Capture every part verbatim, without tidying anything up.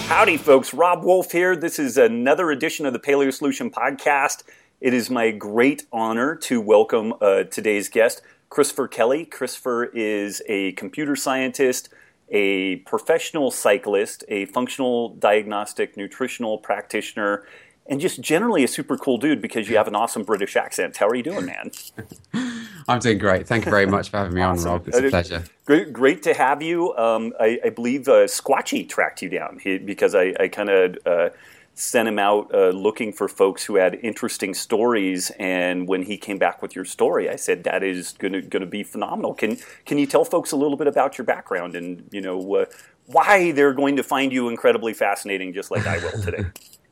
Howdy, folks. Robb Wolf here. This is another edition of the Paleo Solution Podcast. It is my great honor to welcome uh, today's guest, Christopher Kelly. Christopher is a computer scientist, a professional cyclist, a functional diagnostic nutritional practitioner, and just generally a super cool dude because you have an awesome British accent. How are you doing, man? I'm doing great. Thank you very much for having me Awesome. on, Rob. It's a pleasure. Great, great to have you. Um, I, I believe uh, Squatchy tracked you down he, because I, I kind of uh, sent him out uh, looking for folks who had interesting stories. And when he came back with your story, I said that is going to going to be phenomenal. Can can you tell folks a little bit about your background and you know uh, why they're going to find you incredibly fascinating, just like I will today?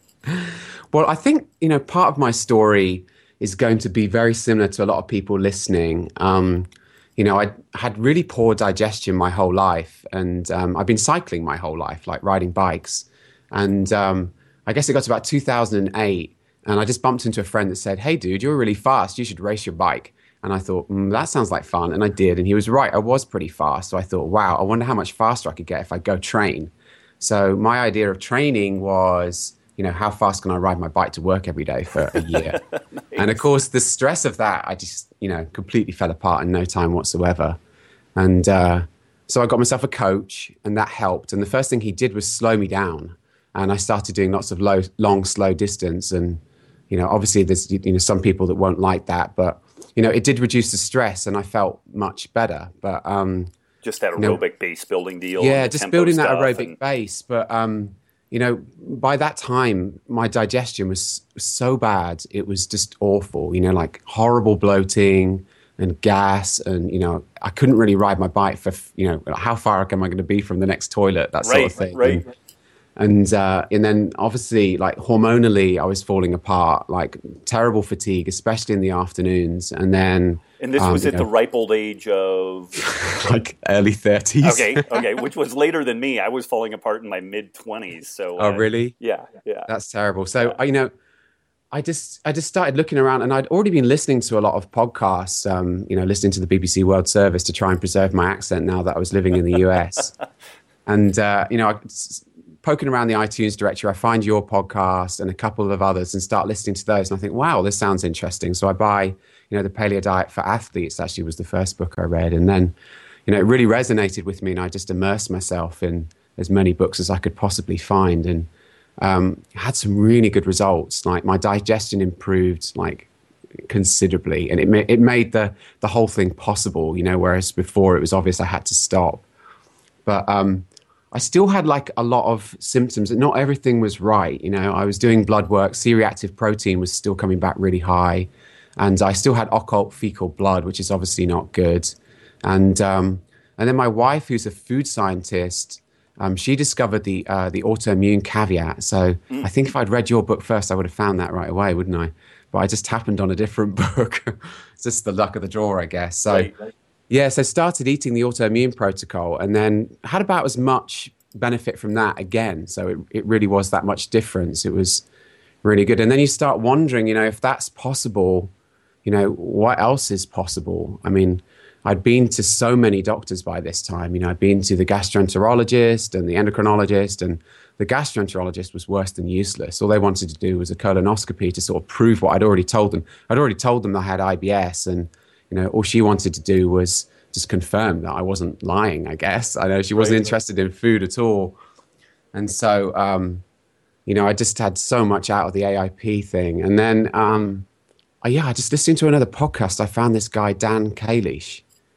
Well, I think you know part of my story is going to be very similar to a lot of people listening. Um, you know, I had really poor digestion my whole life, and um, I've been cycling my whole life, like riding bikes. And um, I guess it got to about two thousand eight, and I just bumped into a friend that said, "Hey, dude, you're really fast. You should race your bike." And I thought, mm, that sounds like fun. And I did. And he was right. I was pretty fast. So I thought, wow, I wonder how much faster I could get if I go train. So my idea of training was, you know, how fast can I ride my bike to work every day for a year? Nice. And of course, the stress of that, I just, you know, completely fell apart in no time whatsoever. And uh, so I got myself a coach, and that helped. And the first thing he did was slow me down. And I started doing lots of low, long, slow distance. And, you know, obviously there's, you know, some people that won't like that, but, you know, it did reduce the stress and I felt much better. But, um, just that aerobic you know, base building deal. Yeah, just building that aerobic and... base. But, um, you know, by that time, my digestion was so bad. It was just awful, you know, like horrible bloating and gas. And, you know, I couldn't really ride my bike for, you know, how far am I going to be from the next toilet, that sort right, of thing. Right. And, and, uh, and then obviously, like hormonally, I was falling apart, like terrible fatigue, especially in the afternoons. And then... And this um, was at know, the ripe old age of... like early thirties. Okay, okay, which was later than me. I was falling apart in my mid-twenties. So, oh, uh, really? Yeah, yeah. That's terrible. So, yeah. you know, I just I just started looking around, and I'd already been listening to a lot of podcasts, um, you know, listening to the B B C World Service to try and preserve my accent now that I was living in the U S. And, uh, you know, I... poking around the iTunes directory, I find your podcast and a couple of others and start listening to those. And I think, wow, this sounds interesting. So I buy, you know, The Paleo Diet for Athletes, actually was the first book I read. And then, you know, it really resonated with me. And I just immersed myself in as many books as I could possibly find. And um, had some really good results. Like my digestion improved like considerably. And it, ma- it made the, the whole thing possible, you know, whereas before it was obvious I had to stop. But, um, I still had like a lot of symptoms and not everything was right. You know, I was doing blood work, C-reactive protein was still coming back really high. And I still had occult fecal blood, which is obviously not good. And um, and then my wife, who's a food scientist, um, she discovered the uh, the autoimmune caveat. So mm. I think if I'd read your book first, I would have found that right away, wouldn't I? But I just happened on a different book. It's just the luck of the draw, I guess. So. Right, right. Yeah, so started eating the autoimmune protocol and then had about as much benefit from that again. So it, it really was that much difference. It was really good. And then you start wondering, you know, if that's possible, you know, what else is possible? I mean, I'd been to so many doctors by this time. You know, I'd been to the gastroenterologist and the endocrinologist, and the gastroenterologist was worse than useless. All they wanted to do was a colonoscopy to sort of prove what I'd already told them. I'd already told them I had I B S, and you know, all she wanted to do was just confirm that I wasn't lying, I guess. I know she wasn't right. interested in food at all. And so, um, you know, I just had so much out of the A I P thing. And then, um, oh, yeah, I just listened to another podcast. I found this guy, Dan Kalish.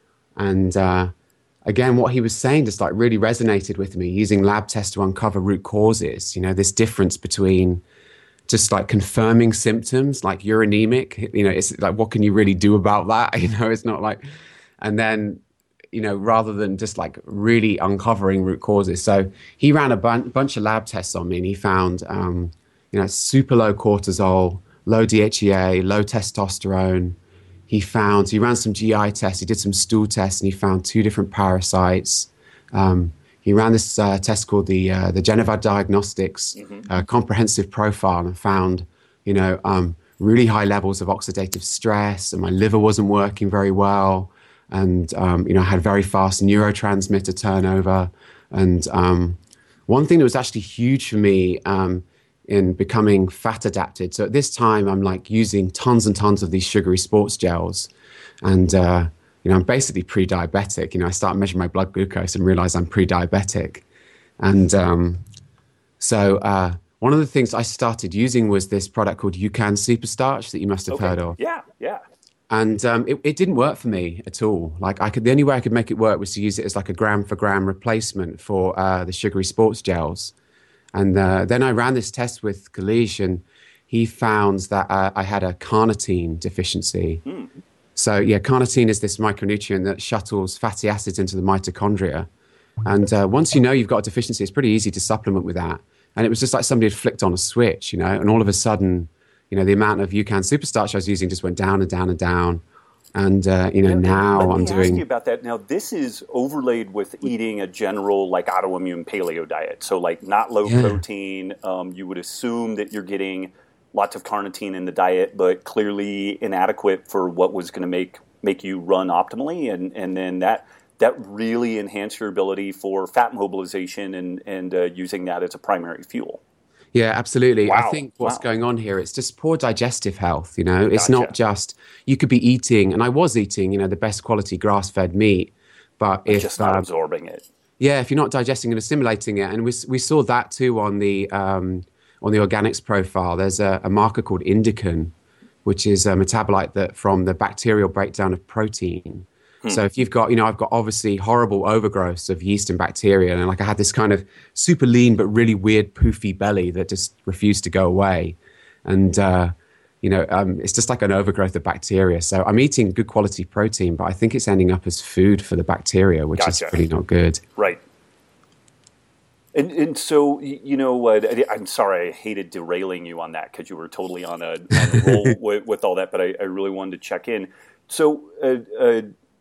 And uh, again, what he was saying just like really resonated with me, using lab tests to uncover root causes. You know, this difference between just like confirming symptoms, like you're anemic, you know, it's like, what can you really do about that? You know, it's not like, and then, you know, rather than just like really uncovering root causes. So he ran a bun- bunch of lab tests on me, and he found, um, you know, super low cortisol, low D H E A, low testosterone. He found, he ran some G I tests, he did some stool tests, and he found two different parasites. Um, He ran this uh, test called the uh, the Geneva Diagnostics mm-hmm. uh, Comprehensive Profile, and found, you know, um, really high levels of oxidative stress, and my liver wasn't working very well, and um, you know, I had very fast neurotransmitter turnover, and um, one thing that was actually huge for me um, in becoming fat adapted. So at this time, I'm like using tons and tons of these sugary sports gels, and uh, you know, I'm basically pre-diabetic. You know, I start measuring my blood glucose and realize I'm pre-diabetic, and um, so uh, one of the things I started using was this product called UCAN Superstarch that you must have Okay. heard of. Yeah, yeah. And um, it, it didn't work for me at all. Like I could, the only way I could make it work was to use it as like a gram for gram replacement for uh, the sugary sports gels. And uh, then I ran this test with Kalish, and he found that uh, I had a carnitine deficiency. Mm. So yeah, carnitine is this micronutrient that shuttles fatty acids into the mitochondria. And uh, once you know you've got a deficiency, it's pretty easy to supplement with that. And it was just like somebody had flicked on a switch, you know, and all of a sudden, you know, the amount of UCAN Superstarch I was using just went down and down and down. And, uh, you know, now, now I'm doing... Let me ask you about that. Now, this is overlaid with eating a general, like, autoimmune paleo diet. So, like, not low yeah. protein. Um, you would assume that you're getting lots of carnitine in the diet, but clearly inadequate for what was going to make make you run optimally. And, and then that that really enhanced your ability for fat mobilization and, and uh, using that as a primary fuel. Yeah, absolutely. Wow. I think what's wow. going on here, it's just poor digestive health, you know. It's Gotcha. not just, you could be eating, and I was eating, you know, the best quality grass-fed meat, but You're if... just not uh, absorbing it. Yeah, if you're not digesting and assimilating it, and we we saw that too on the um, on the organics profile. There's a, a marker called indican, which is a metabolite that from the bacterial breakdown of protein. Hmm. So if you've got, you know, I've got obviously horrible overgrowths of yeast and bacteria, and like I had this kind of super lean but really weird poofy belly that just refused to go away, and uh, you know, um, it's just like an overgrowth of bacteria. So I'm eating good quality protein, but I think it's ending up as food for the bacteria, which gotcha. is really not good. Right. And and so, you know, uh, I'm sorry, I hated derailing you on that because you were totally on a, on a roll with, with all that, but I, I really wanted to check in. So, uh, uh,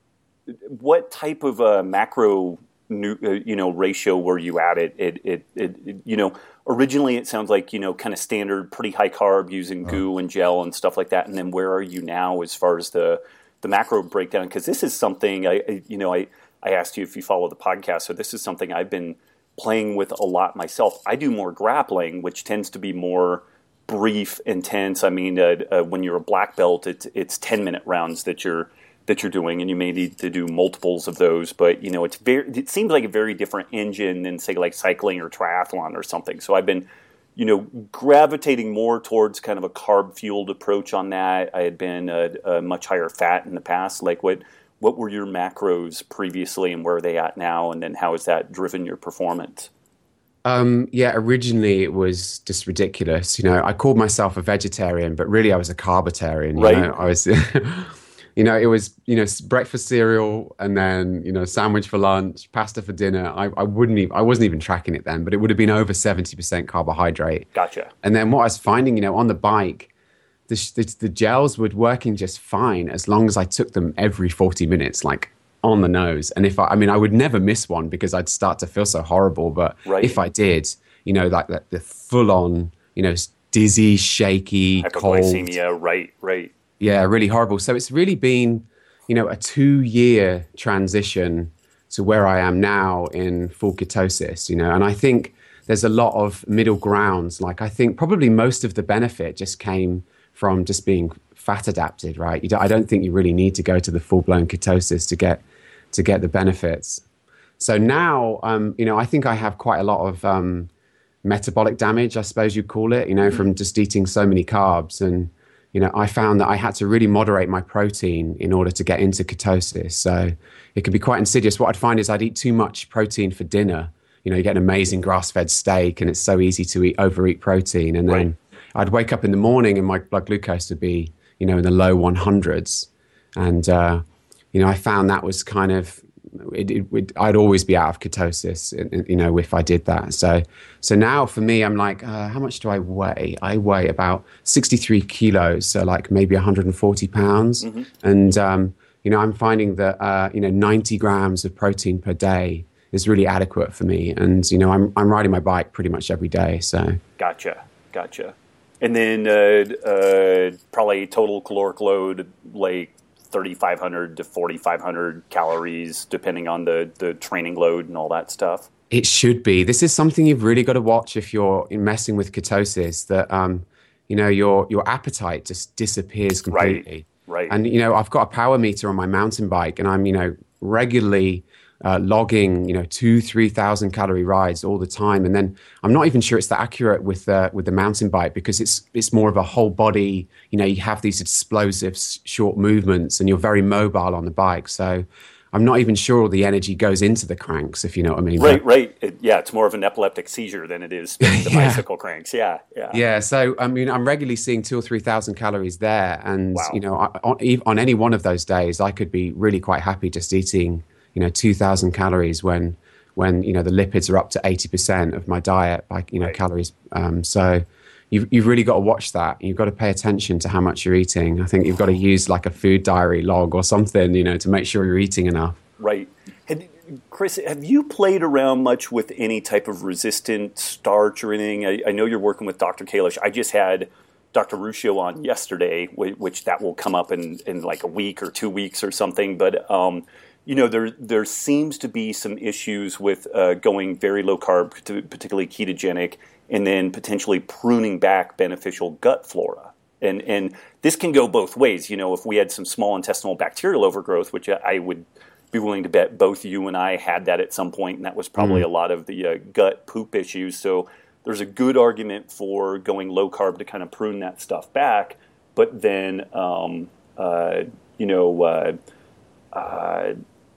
what type of uh, macro, nu- uh, you know, ratio were you at? It, it, it, it, it, you know, originally it sounds like, you know, kind of standard, pretty high carb using goo and gel and stuff like that. And then where are you now as far as the, the macro breakdown? Because this is something, I, I you know, I, I asked you if you follow the podcast. So this is something I've been playing with a lot myself. I do more grappling, which tends to be more brief, intense. I mean, uh, uh, when you're a black belt, it's it's ten minute rounds that you're that you're doing, and you may need to do multiples of those. But you know, it's very. It seems like a very different engine than say like cycling or triathlon or something. So I've been, you know, gravitating more towards kind of a carb fueled approach on that. I had been a, a much higher fat in the past. Like what. What were your macros previously, and where are they at now? And then how has that driven your performance? Um, yeah, originally it was just ridiculous. You know, I called myself a vegetarian, but really I was a carbitarian. You right. know, I was, you know, it was, you know, breakfast cereal and then, you know, sandwich for lunch, pasta for dinner. I, I wouldn't even, I wasn't even tracking it then, but it would have been over seventy percent carbohydrate. Gotcha. And then what I was finding, you know, on the bike, The, the, the gels were working just fine as long as I took them every forty minutes, like on the nose. And if I, I mean, I would never miss one because I'd start to feel so horrible. But right. if I did, you know, like the, the full on, you know, dizzy, shaky, cold. Hypoglycemia, right, right. Yeah, really horrible. So it's really been, you know, a two year transition to where I am now in full ketosis, you know, and I think there's a lot of middle grounds. Like I think probably most of the benefit just came from just being fat adapted, right? You don't, I don't think you really need to go to the full blown ketosis to get to get the benefits. So now, um, you know, I think I have quite a lot of um, metabolic damage, I suppose you'd call it, you know, mm-hmm. from just eating so many carbs. And you know, I found that I had to really moderate my protein in order to get into ketosis. So it could be quite insidious. What I'd find is I'd eat too much protein for dinner. You know, you get an amazing grass-fed steak, and it's so easy to eat overeat protein, and then. Right. I'd wake up in the morning and my blood glucose would be, you know, in the low one hundreds. And, uh, you know, I found that was kind of, it, it, it, I'd always be out of ketosis, you know, if I did that. So so now for me, I'm like, uh, how much do I weigh? I weigh about sixty-three kilos, so like maybe one hundred forty pounds. Mm-hmm. And, um, you know, I'm finding that, uh, you know, ninety grams of protein per day is really adequate for me. And, you know, I'm I'm riding my bike pretty much every day. So Gotcha, gotcha. And then uh, uh, probably total caloric load, like thirty-five hundred to forty-five hundred calories, depending on the, the training load and all that stuff. It should be. This is something you've really got to watch if you're messing with ketosis. That um, you know, your your appetite just disappears completely. Right. Right. And you know, I've got a power meter on my mountain bike, and I'm you know regularly uh, logging you know two three thousand calorie rides all the time. And then I'm not even sure it's that accurate with uh, with the mountain bike, because it's it's more of a whole body. You know, you have these explosive short movements, and you're very mobile on the bike. So I'm not even sure all the energy goes into the cranks, if you know what I mean. Right, but, right. It, yeah, it's more of an epileptic seizure than it is spinning the yeah. bicycle cranks. Yeah, yeah. Yeah, so I mean, I'm regularly seeing two or three thousand calories there, and wow. you know, on, on any one of those days, I could be really quite happy just eating, you know, two thousand calories when when you know the lipids are up to eighty percent of my diet, like you know, right. calories. Um, so. You've, you've really got to watch that. You've got to pay attention to how much you're eating. I think you've got to use like a food diary log or something, you know, to make sure you're eating enough. Right. Had, Chris, have you played around much with any type of resistant starch or anything? I, I know you're working with Doctor Kalish. I just had Doctor Ruscio on yesterday, which that will come up in, in like a week or two weeks or something. But, um, you know, there there seems to be some issues with uh, going very low carb, particularly ketogenic, and then potentially pruning back beneficial gut flora. And and this can go both ways. You know, if we had some small intestinal bacterial overgrowth, which I would be willing to bet both you and I had that at some point, and that was probably mm. a lot of the uh, gut poop issues. So there's a good argument for going low carb to kind of prune that stuff back. But then, um, uh, you know, uh, uh,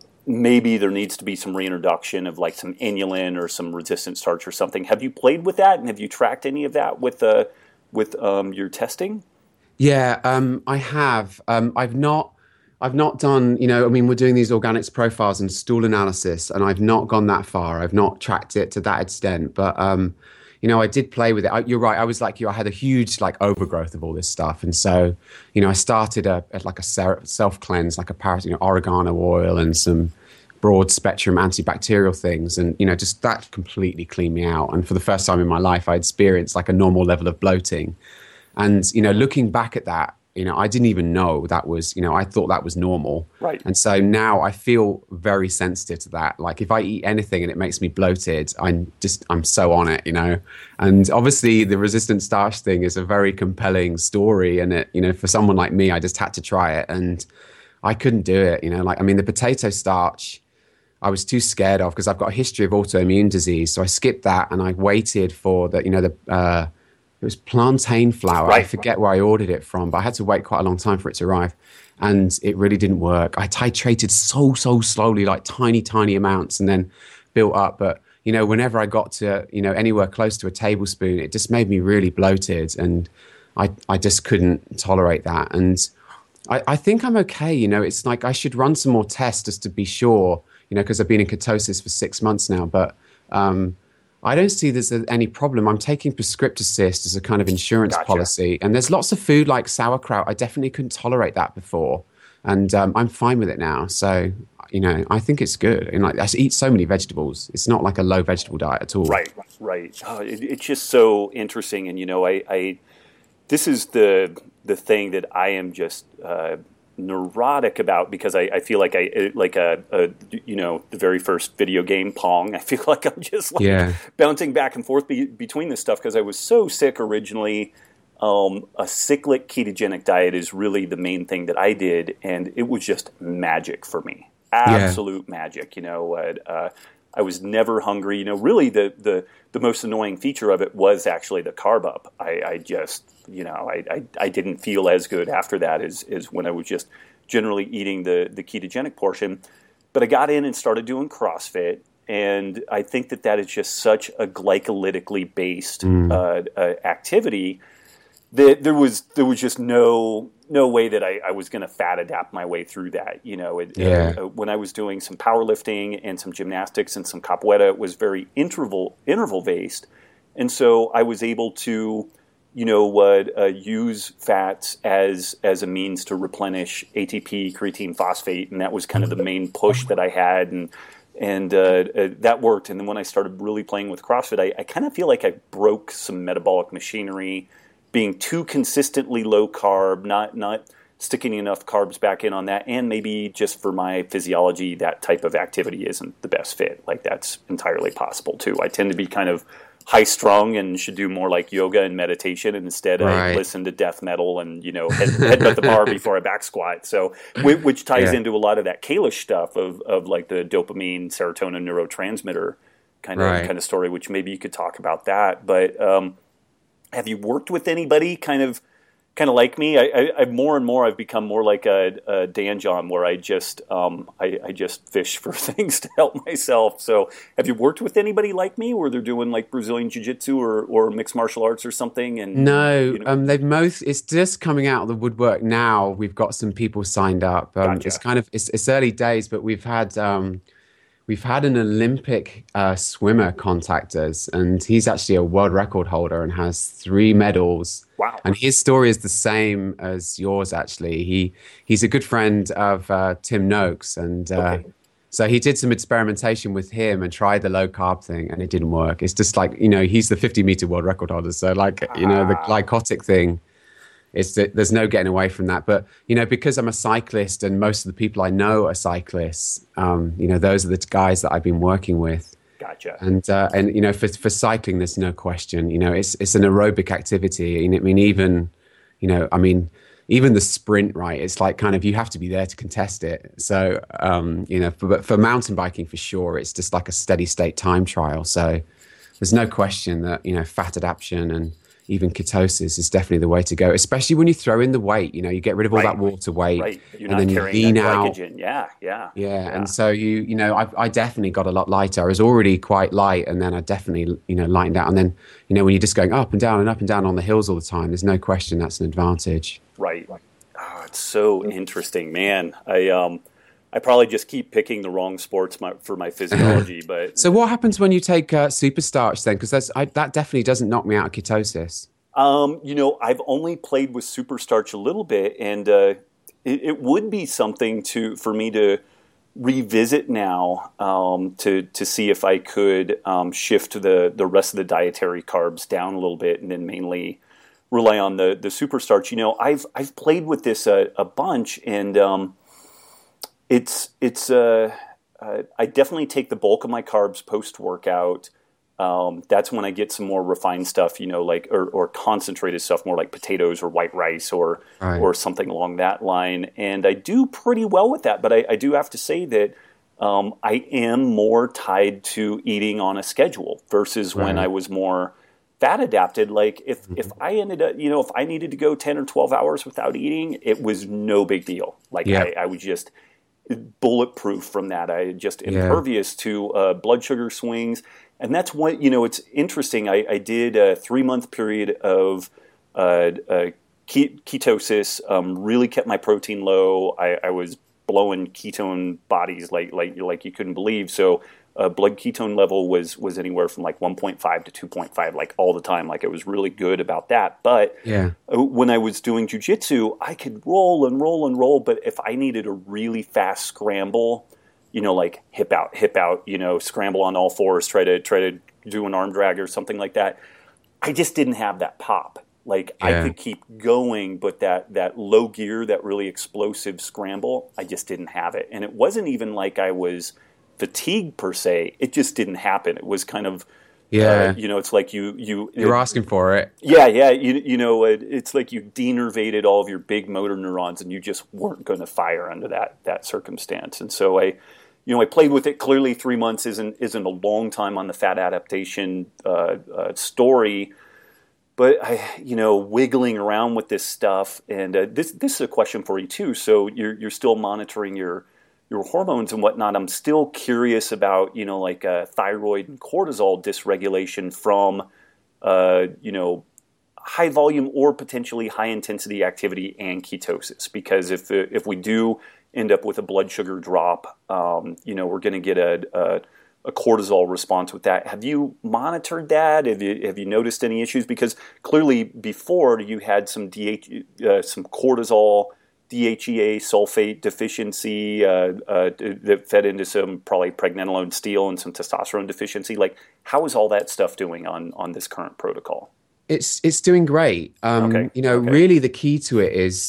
maybe there needs to be some reintroduction of like some inulin or some resistant starch or something. Have you played with that, and have you tracked any of that with uh, with um, your testing? Yeah, um, I have. Um, I've not. I've not done. You know, I mean, we're doing these organics profiles and stool analysis, and I've not gone that far. I've not tracked it to that extent, but. Um, You know, I did play with it. I, you're right. I was like you. I had a huge like overgrowth of all this stuff, and so you know, I started a, a like a self cleanse, like a paras, you know, oregano oil and some broad spectrum antibacterial things, and you know, just that completely cleaned me out. And for the first time in my life, I experienced like a normal level of bloating. And you know, looking back at that, you know, I didn't even know that was, you know, I thought that was normal. Right. And so now I feel very sensitive to that. Like if I eat anything and it makes me bloated, I'm just, I'm so on it, you know. And obviously the resistant starch thing is a very compelling story. And it, you know, for someone like me, I just had to try it and I couldn't do it, you know. Like, I mean, the potato starch, I was too scared of because I've got a history of autoimmune disease. So I skipped that and I waited for the, you know, the, uh, it was plantain flour. Right. I forget where I ordered it from, but I had to wait quite a long time for it to arrive. And it really didn't work. I titrated so, so slowly, like tiny, tiny amounts, and then built up. But, you know, whenever I got to, you know, anywhere close to a tablespoon, it just made me really bloated. And I, I just couldn't tolerate that. And I, I think I'm okay. You know, it's like I should run some more tests just to be sure, you know, because I've been in ketosis for six months now. But, um, I don't see there's any problem. I'm taking Prescriptosist as a kind of insurance Gotcha. policy. And there's lots of food like sauerkraut. I definitely couldn't tolerate that before. And um, I'm fine with it now. So, you know, I think it's good. And like, I eat so many vegetables. It's not like a low vegetable diet at all. Right, right. Oh, it, it's just so interesting. And, you know, I, I this is the the thing that I am just uh, neurotic about, because I, I feel like I like a, a you know the very first video game Pong. I feel like I'm just like yeah. bouncing back and forth be, between this stuff because I was so sick originally. Um, a cyclic ketogenic diet is really the main thing that I did, and it was just magic for me. Absolute yeah. magic. You know, uh, uh, I was never hungry. You know, really the the the most annoying feature of it was actually the carb up. I, I just you know I, I I didn't feel as good after that as as when I was just generally eating the the ketogenic portion. But I got in and started doing CrossFit, and I think that that is just such a glycolytically based mm. uh, uh, activity. That there was there was just no no way that I, I was going to fat adapt my way through that. You know, it, yeah. uh, when I was doing some powerlifting and some gymnastics and some capoeira, it was very interval interval based, and so I was able to, you know, uh, uh, use fats as as a means to replenish A T P, creatine, phosphate, and that was kind of the main push that I had, and and uh, uh, that worked. And then when I started really playing with CrossFit, I, I kind of feel like I broke some metabolic machinery. Being too consistently low carb, not not sticking enough carbs back in on that, and maybe just for my physiology, that type of activity isn't the best fit. Like that's entirely possible too. I tend to be kind of high strung and should do more like yoga and meditation, and instead right. I listen to death metal and, you know, head, headbutt the bar before I back squat. So, which ties yeah. into a lot of that Kalish stuff of, of like the dopamine, serotonin neurotransmitter kind of, right. kind of story, which maybe you could talk about that. But, um, have you worked with anybody kind of, kind of like me? I, I, I more and more I've become more like a, a Dan John, where I just um, I, I just fish for things to help myself. So, have you worked with anybody like me, where they're doing like Brazilian Jiu-Jitsu or, or mixed martial arts or something? And no, you know, um, they've most. It's just coming out of the woodwork now. We've got some people signed up. Um, gotcha. It's kind of it's, it's early days, but we've had. Um, We've had an Olympic uh, swimmer contact us, and he's actually a world record holder and has three medals. Wow. And his story is the same as yours, actually. He He's a good friend of uh, Tim Noakes, and uh, okay. so he did some experimentation with him and tried the low-carb thing, and it didn't work. It's just like, you know, he's the fifty-meter world record holder, so like, you know, the glycotic thing, it's that there's no getting away from that. But, you know, because I'm a cyclist and most of the people I know are cyclists, um, you know, those are the guys that I've been working with. Gotcha. And, uh, and you know, for for cycling, there's no question. You know, it's it's an aerobic activity. I mean, even, you know, I mean, even the sprint, right? It's like kind of, you have to be there to contest it. So, um, you know, for, but for mountain biking, for sure, it's just like a steady state time trial. So there's no question that, you know, fat adaptation and even ketosis is definitely the way to go, especially when you throw in the weight. You know, you get rid of all right. that water weight, right. You're and then you lean out. Yeah, yeah, yeah, yeah. And so you, you know, I, I definitely got a lot lighter. I was already quite light, and then I definitely, you know, lightened out. And then, you know, when you're just going up and down and up and down on the hills all the time, there's no question that's an advantage. Right. Oh, it's so interesting, man. I um. I probably just keep picking the wrong sports my, for my physiology, but so what happens when you take uh, super starch then? Because that's I, that definitely doesn't knock me out of ketosis. Um, you know, I've only played with super starch a little bit, and uh, it, it would be something to for me to revisit now um, to to see if I could um, shift the the rest of the dietary carbs down a little bit, and then mainly rely on the the super starch. You know, I've I've played with this a, a bunch, and um, It's it's uh, uh, I definitely take the bulk of my carbs post workout. Um, that's when I get some more refined stuff, you know, like or, or concentrated stuff, more like potatoes or white rice or right. or something along that line. And I do pretty well with that. But I, I do have to say that um, I am more tied to eating on a schedule versus right. when I was more fat adapted. Like if mm-hmm. if I ended up, you know, if I needed to go ten or twelve hours without eating, it was no big deal. Like yeah. I, I would just bulletproof from that. I just impervious yeah. to uh, blood sugar swings. And that's what, you know, it's interesting. I, I did a three month period of uh, uh, ketosis, um, really kept my protein low. I, I was blowing ketone bodies like, like, like you couldn't believe. So uh, blood ketone level was, was anywhere from like one point five to two point five, like all the time. Like it was really good about that. But yeah. when I was doing jiu-jitsu, I could roll and roll and roll. But if I needed a really fast scramble, you know, like hip out, hip out, you know, scramble on all fours, try to try to do an arm drag or something like that, I just didn't have that pop. Like yeah. I could keep going, but that that low gear, that really explosive scramble, I just didn't have it. And it wasn't even like I was fatigued per se. It just didn't happen. It was kind of, yeah, uh, you know, it's like you you you're it, asking for it. Yeah, yeah. You you know, it, it's like you denervated all of your big motor neurons, and you just weren't going to fire under that that circumstance. And so I. You know, I played with it. Clearly, three months isn't isn't a long time on the fat adaptation uh, uh, story, but I, you know, wiggling around with this stuff, and uh, this this is a question for you too. So you're you're still monitoring your your hormones and whatnot. I'm still curious about, you know, like uh, thyroid and cortisol dysregulation from, uh, you know, high volume or potentially high intensity activity and ketosis, because if if we do end up with a blood sugar drop, um, you know, we're going to get a, a, a cortisol response with that. Have you monitored that? Have you have you noticed any issues? Because clearly before you had some D H, uh, some cortisol, D H E A sulfate deficiency uh, uh, that fed into some probably pregnenolone, steel, and some testosterone deficiency. Like, how is all that stuff doing on on this current protocol? It's it's doing great. Um, okay. You know, okay. really the key to it is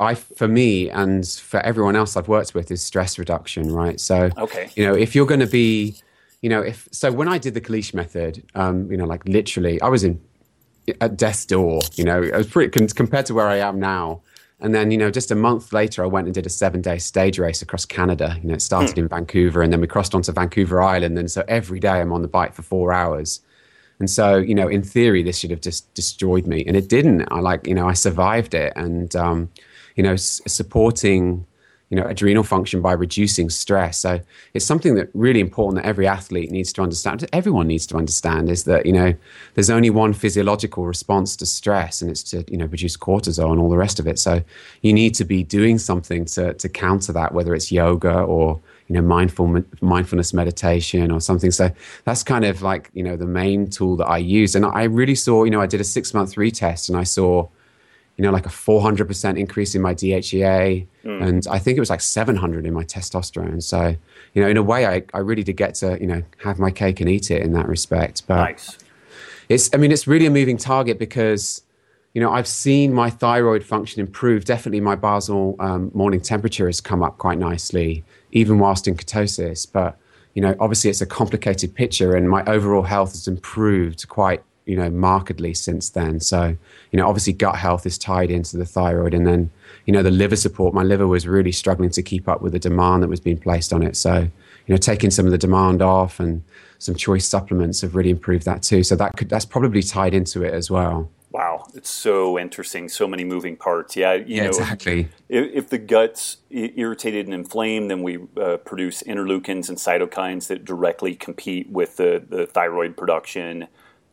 I, for me and for everyone else I've worked with, is stress reduction, right? So, okay. you know, if you're going to be, you know, if so, when I did the Kalish method, um, you know, like literally, I was in at death's door. You know, I was pretty compared to where I am now. And then, you know, just a month later, I went and did a seven-day stage race across Canada. You know, it started hmm. in Vancouver, and then we crossed onto Vancouver Island. And so every day I'm on the bike for four hours. And so, you know, in theory, this should have just destroyed me. And it didn't. I like, you know, I survived it. And, um, you know, s- supporting, you know, adrenal function by reducing stress. So it's something that really important that every athlete needs to understand. Everyone needs to understand is that, you know, there's only one physiological response to stress, and it's to, you know, reduce cortisol and all the rest of it. So you need to be doing something to to counter that, whether it's yoga or, you know, mindful mindfulness meditation or something. So that's kind of like, you know, the main tool that I use. And I really saw, you know, I did a six month retest, and I saw, you know, like a four hundred percent increase in my D H E A. Mm. And I think it was like seven hundred in my testosterone. So, you know, in a way, I, I really did get to, you know, have my cake and eat it in that respect. But nice. It's, I mean, it's really a moving target because, you know, I've seen my thyroid function improve. Definitely my basal um, morning temperature has come up quite nicely, even whilst in ketosis. But, you know, obviously it's a complicated picture, and my overall health has improved quite, you know, markedly since then. So, you know, obviously gut health is tied into the thyroid, and then, you know, the liver support, my liver was really struggling to keep up with the demand that was being placed on it. So, you know, taking some of the demand off and some choice supplements have really improved that too. So that could, that's probably tied into it as well. Wow. It's so interesting. So many moving parts. Yeah. You yeah, know, exactly. If, if the gut's irritated and inflamed, then we uh, produce interleukins and cytokines that directly compete with the, the thyroid production.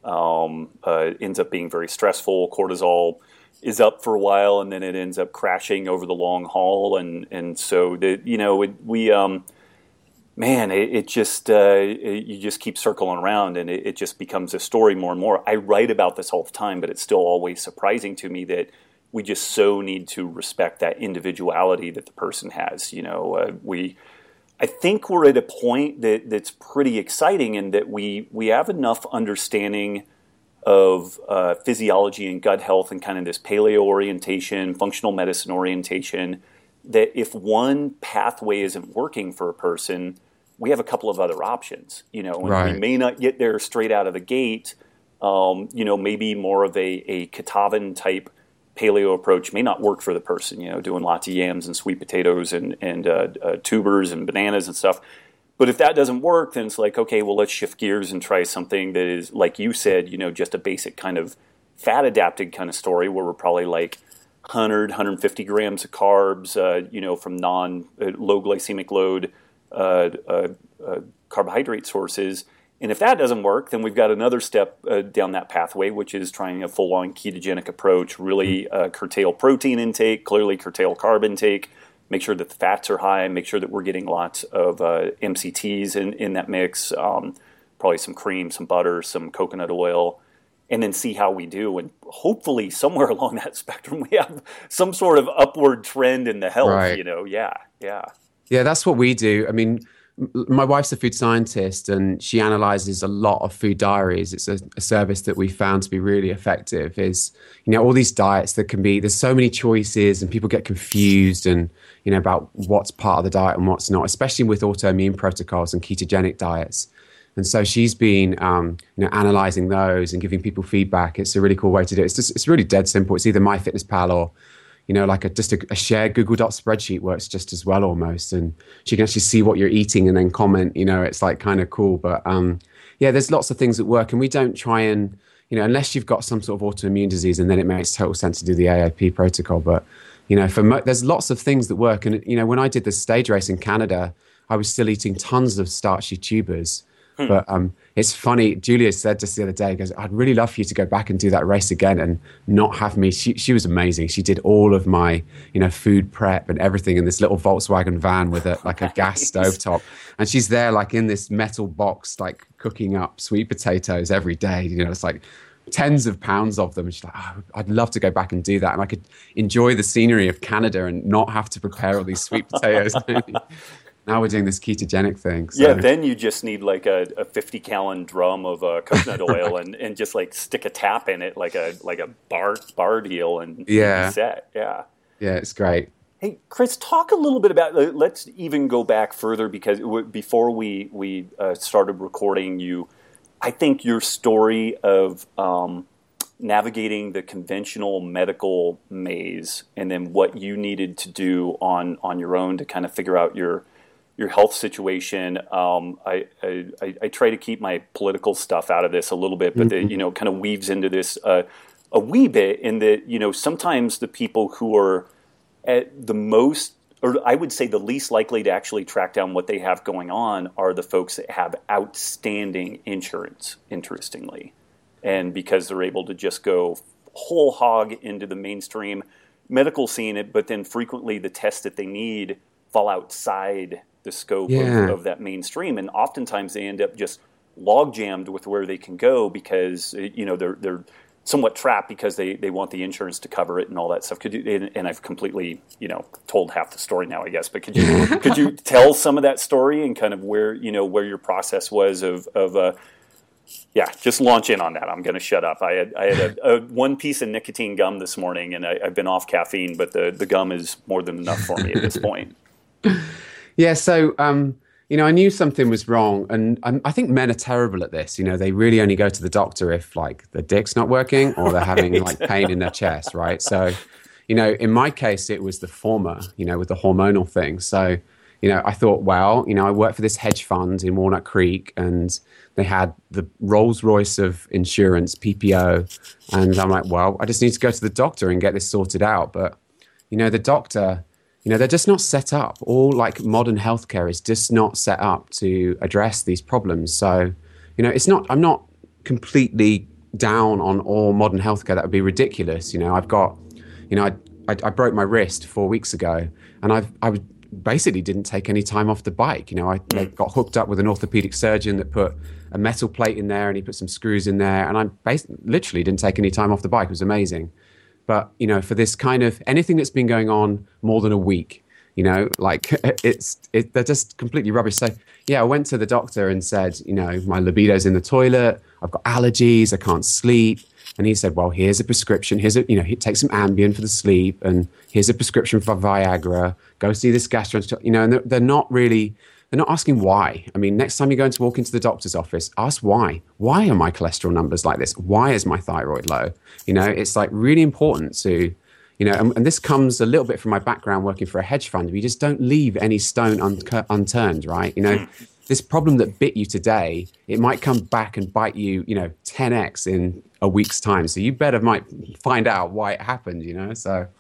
Um, uh, ends up being very stressful. Cortisol is up for a while, and then it ends up crashing over the long haul. And, and so, the, you know, it, we, um, man, it, it just, uh, it, you just keep circling around, and it, it just becomes a story more and more. I write about this all the time, but it's still always surprising to me that we just so need to respect that individuality that the person has. You know, uh, we, I think we're at a point that, that's pretty exciting, in that we, we have enough understanding of uh, physiology and gut health and kind of this paleo orientation, functional medicine orientation, that if one pathway isn't working for a person, we have a couple of other options. You know, and right. we may not get there straight out of the gate. Um, you know, maybe more of a, a Katavan type paleo approach may not work for the person, you know, doing lots of yams and sweet potatoes and, and uh, uh, tubers and bananas and stuff. But if that doesn't work, then it's like, okay, well, let's shift gears and try something that is, like you said, you know, just a basic kind of fat adapted kind of story, where we're probably like one hundred, one hundred fifty grams of carbs, uh, you know, from non uh, low glycemic load uh, uh, uh, carbohydrate sources. And if that doesn't work, then we've got another step uh, down that pathway, which is trying a full-on ketogenic approach, really uh, curtail protein intake, clearly curtail carb intake, make sure that the fats are high, make sure that we're getting lots of uh, M C Ts in, in that mix, um, probably some cream, some butter, some coconut oil, and then see how we do. And hopefully somewhere along that spectrum, we have some sort of upward trend in the health, right. you know? Yeah, yeah. Yeah, that's what we do. I mean, my wife's a food scientist, and she analyzes a lot of food diaries. It's a, a service that we found to be really effective. Is, you know, all these diets that can be, there's so many choices, and people get confused and, you know, about what's part of the diet and what's not, especially with autoimmune protocols and ketogenic diets. And so she's been, um, you know, analyzing those and giving people feedback. It's a really cool way to do it. It's just, it's really dead simple. It's either MyFitnessPal or, you know, like a, just a, a shared Google Docs spreadsheet works just as well almost. And she can actually see what you're eating and then comment, you know, it's like kind of cool. But um, yeah, there's lots of things that work. And we don't try and, you know, unless you've got some sort of autoimmune disease, and then it makes total sense to do the A A P protocol. But, you know, for mo- there's lots of things that work. And, you know, when I did the stage race in Canada, I was still eating tons of starchy tubers. Hmm. But um, it's funny, Julia said just the other day, goes, I'd really love for you to go back and do that race again and not have me. She she was amazing. She did all of my, you know, food prep and everything in this little Volkswagen van with a, like a gas stove top. And she's there like in this metal box, like cooking up sweet potatoes every day. You know, it's like tens of pounds of them. And she's like, oh, I'd love to go back and do that. And I could enjoy the scenery of Canada and not have to prepare all these sweet potatoes. Now we're doing this ketogenic thing. So. Yeah, then you just need like a, a fifty gallon drum of uh, coconut oil right. and, and just like stick a tap in it like a like a bar bar deal and yeah. set. Yeah. Yeah, it's great. Hey, Chris, talk a little bit about, uh, let's even go back further because w- before we, we uh, started recording you, I think your story of um, navigating the conventional medical maze and then what you needed to do on, on your own to kind of figure out your your health situation. Um, I, I, I try to keep my political stuff out of this a little bit, but mm-hmm. the, you know, kind of weaves into this uh, a wee bit in that, you know, sometimes the people who are at the most, or I would say the least likely to actually track down what they have going on are the folks that have outstanding insurance, interestingly. And because they're able to just go whole hog into the mainstream medical scene, but then frequently the tests that they need fall outside the scope yeah. of, of that mainstream. And oftentimes they end up just log jammed with where they can go because, you know, they're, they're, somewhat trapped because they, they want the insurance to cover it and all that stuff. Could you, and, and I've completely, you know, told half the story now, I guess, but could you, could you tell some of that story and kind of where, you know, where your process was of, of, uh, yeah, just launch in on that. I'm going to shut up. I had, I had a, a one piece of nicotine gum this morning and I, I've been off caffeine, but the, the gum is more than enough for me at this point. Yeah. So, um, you know, I knew something was wrong, and I, I think men are terrible at this. You know, they really only go to the doctor if, like, the dick's not working or they're having, right. like, pain in their chest, right? So, you know, in my case, it was the former, you know, with the hormonal thing. So, you know, I thought, well, you know, I worked for this hedge fund in Walnut Creek, and they had the Rolls Royce of insurance, P P O, and I'm like, well, I just need to go to the doctor and get this sorted out. But, you know, the doctor... You know, they're just not set up. All like modern healthcare is just not set up to address these problems. So, you know, it's not, I'm not completely down on all modern healthcare. That would be ridiculous. You know, I've got, you know, I, I, I broke my wrist four weeks ago and I've, I basically didn't take any time off the bike. You know, I they got hooked up with an orthopedic surgeon that put a metal plate in there and he put some screws in there. And I basically literally didn't take any time off the bike. It was amazing. But, you know, for this kind of anything that's been going on more than a week, you know, like it's, it, they're just completely rubbish. So, yeah, I went to the doctor and said, you know, my libido's in the toilet. I've got allergies. I can't sleep. And he said, well, here's a prescription. Here's a, you know, he takes some Ambien for the sleep. And here's a prescription for Viagra. Go see this gastroenterologist. You know, and they're, they're not really, they're not asking why. I mean, next time you're going to walk into the doctor's office, ask why. Why are my cholesterol numbers like this? Why is my thyroid low? You know, it's like really important to, you know, and, and this comes a little bit from my background working for a hedge fund. We just don't leave any stone un- unturned, right? You know, this problem that bit you today, it might come back and bite you, you know, ten x in a week's time. So you better might find out why it happened, you know, so...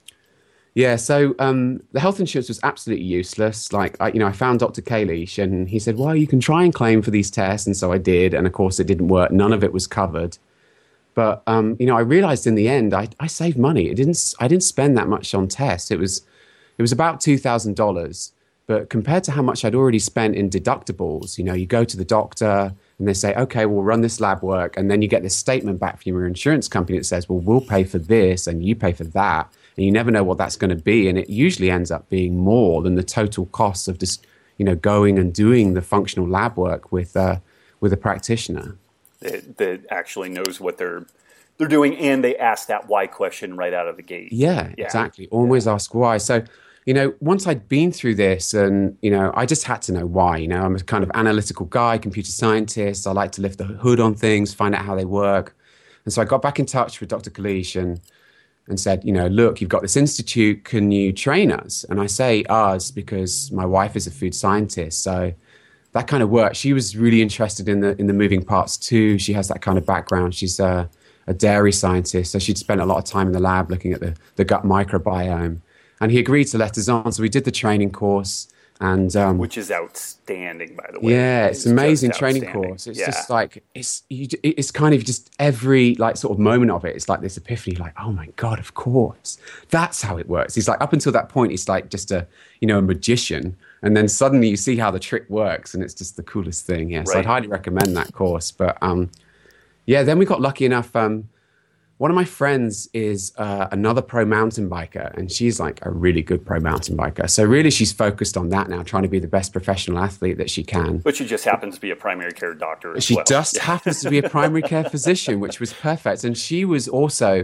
Yeah, so um, the health insurance was absolutely useless. Like, I, you know, I found Doctor Kalish and he said, well, you can try and claim for these tests. And so I did. And of course, it didn't work. None of it was covered. But, um, you know, I realized in the end, I, I saved money. It didn't, I didn't spend that much on tests. It was, it was about two thousand dollars. But compared to how much I'd already spent in deductibles, you know, you go to the doctor and they say, okay, we'll run this lab work. And then you get this statement back from your insurance company that says, well, we'll pay for this and you pay for that. And you never know what that's going to be. And it usually ends up being more than the total cost of just, you know, going and doing the functional lab work with, uh, with a practitioner. That, that actually knows what they're they're doing, and they ask that why question right out of the gate. Yeah, yeah. exactly. Always yeah. ask why. So, you know, once I'd been through this and, you know, I just had to know why. You know, I'm a kind of analytical guy, computer scientist. I like to lift the hood on things, find out how they work. And so I got back in touch with Doctor Kalish and and said, you know, look, you've got this institute. Can you train us? And I say us because my wife is a food scientist. So that kind of worked. She was really interested in the in the moving parts too. She has that kind of background. She's a, a dairy scientist. So she'd spent a lot of time in the lab looking at the, the gut microbiome. And he agreed to let us on. So we did the training course. And um, which is outstanding, by the way. Yeah, it's, it's an amazing training course. It's yeah. just like it's you, it's kind of just every like sort of moment of it. It's like this epiphany, like, oh my god, of course, that's how it works. He's like, up until that point, he's like just a you know a magician, and then suddenly you see how the trick works, and it's just the coolest thing. Yeah, right. So I'd highly recommend that course. But um, yeah, then we got lucky enough. Um, One of my friends is uh, another pro mountain biker, and she's like a really good pro mountain biker. So really she's focused on that now, trying to be the best professional athlete that she can. But she just happens to be a primary care doctor as she well. just yeah. happens to be a primary care physician, which was perfect. And she was also, you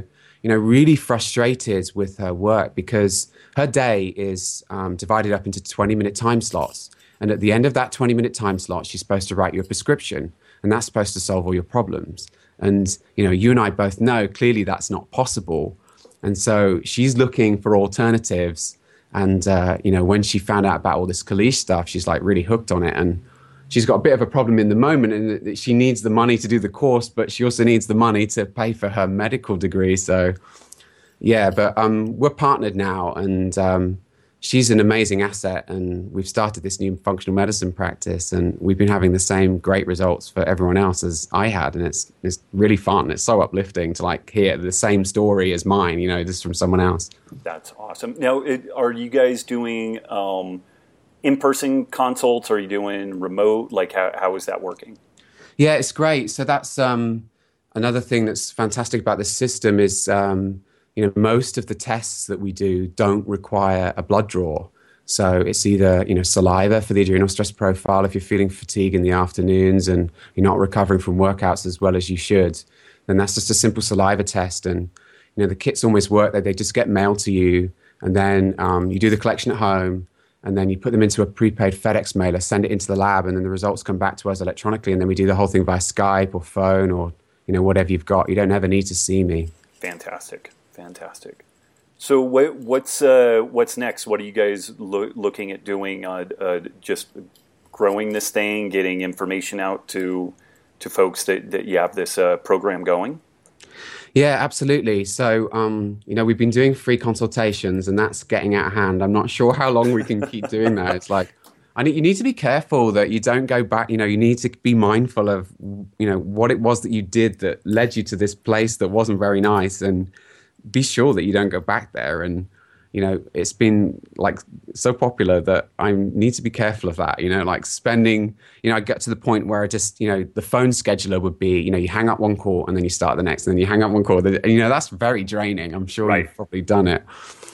you know, really frustrated with her work because her day is um, divided up into twenty-minute time slots. And at the end of that twenty-minute time slot, she's supposed to write you a prescription, and that's supposed to solve all your problems. And, you know, you and I both know clearly that's not possible. And so she's looking for alternatives. And, uh, you know, when she found out about all this Kalish stuff, she's like really hooked on it. And she's got a bit of a problem in the moment, and that she needs the money to do the course, but she also needs the money to pay for her medical degree. So, yeah, but um, we're partnered now, and um, she's an amazing asset. And we've started this new functional medicine practice, and we've been having the same great results for everyone else as I had. And it's it's really fun. It's so uplifting to like hear the same story as mine, you know, just from someone else. That's awesome. Now, it, are you guys doing um, in-person consults? Are you doing remote? Like, how how is that working? Yeah, it's great. So that's um, another thing that's fantastic about this system is, um, you know, most of the tests that we do don't require a blood draw. So it's either, you know, saliva for the adrenal stress profile if you're feeling fatigue in the afternoons and you're not recovering from workouts as well as you should, then that's just a simple saliva test. And, you know, the kits always work that they just get mailed to you, and then um, you do the collection at home, and then you put them into a prepaid FedEx mailer, send it into the lab, and then the results come back to us electronically, and then we do the whole thing via Skype or phone or, you know, whatever you've got. You don't ever need to see me. Fantastic. Fantastic. So what, what's uh, what's next? What are you guys lo- looking at doing? Uh, uh, just growing this thing, getting information out to to folks that, that you have this uh, program going? Yeah, absolutely. So, um, you know, we've been doing free consultations, and that's getting out of hand. I'm not sure how long we can keep doing that. It's like, I need, you need to be careful that you don't go back. You know, you need to be mindful of, you know, what it was that you did that led you to this place that wasn't very nice, and be sure that you don't go back there. And, you know, it's been like so popular that I need to be careful of that, you know, like spending, you know, I get to the point where I just, you know, the phone scheduler would be, you know, you hang up one call and then you start the next, and then you hang up one call. And, you know, that's very draining. I'm sure right. You've probably done it.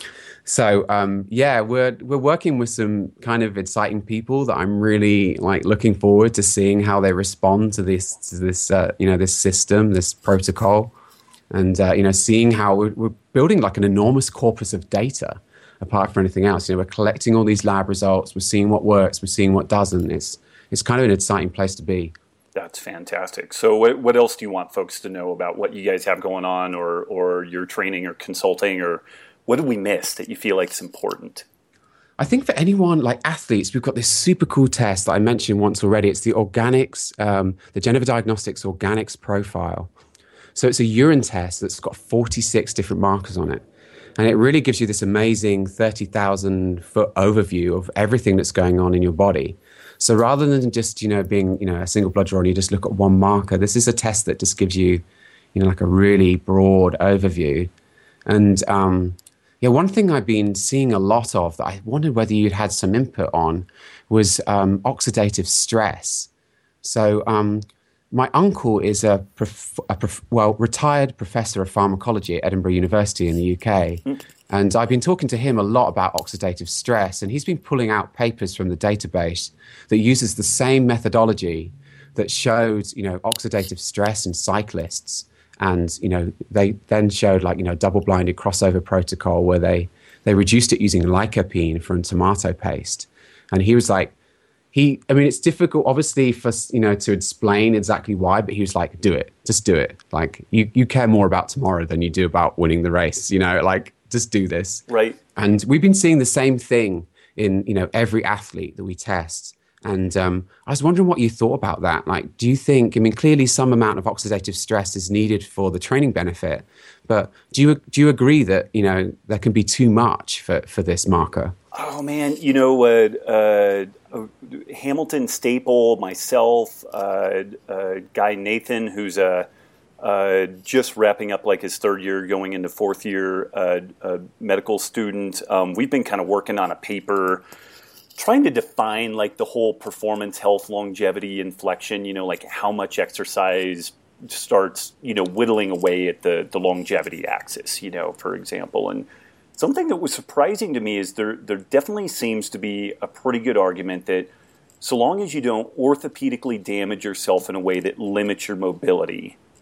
So, um, yeah, we're, we're working with some kind of exciting people that I'm really like looking forward to seeing how they respond to this, to this, uh, you know, this system, this protocol. And, uh, you know, seeing how we're, we're building like an enormous corpus of data apart from anything else. You know, we're collecting all these lab results. We're seeing what works. We're seeing what doesn't. It's it's kind of an exciting place to be. That's fantastic. So what, what else do you want folks to know about what you guys have going on, or, or your training or consulting, or what did we miss that you feel like is important? I think for anyone like athletes, we've got this super cool test that I mentioned once already. It's the organics, um, the Geneva Diagnostics Organics Profile. So it's a urine test that's got forty-six different markers on it. And it really gives you this amazing thirty thousand foot overview of everything that's going on in your body. So rather than just, you know, being, you know, a single blood draw and you just look at one marker, this is a test that just gives you, you know, like a really broad overview. And um, yeah, one thing I've been seeing a lot of that I wondered whether you'd had some input on was um, oxidative stress. So, um, my uncle is a, prof- a prof- well retired professor of pharmacology at Edinburgh University in the U K, mm. and I've been talking to him a lot about oxidative stress, and he's been pulling out papers from the database that uses the same methodology that showed, you know, oxidative stress in cyclists, and you know they then showed like you know double-blinded crossover protocol where they they reduced it using lycopene from tomato paste, and he was like. He, I mean, it's difficult, obviously, for, you know, to explain exactly why, but he was like, do it, just do it. Like, you, you care more about tomorrow than you do about winning the race, you know, like, just do this. Right. And we've been seeing the same thing in, you know, every athlete that we test. And um, I was wondering what you thought about that. Like, do you think, I mean, clearly some amount of oxidative stress is needed for the training benefit, but do you do you agree that, you know, there can be too much for, for this marker? Oh, man, you know, uh, uh, uh, Hamilton Staple, myself, uh, uh, Guy Nathan, who's uh, uh, just wrapping up like his third year, going into fourth year uh, uh, medical student. Um, we've been kind of working on a paper trying to define like the whole performance, health, longevity inflection, you know, like how much exercise starts, you know, whittling away at the, the longevity axis, you know, for example. And something that was surprising to me is there there definitely seems to be a pretty good argument that so long as you don't orthopedically damage yourself in a way that limits your mobility,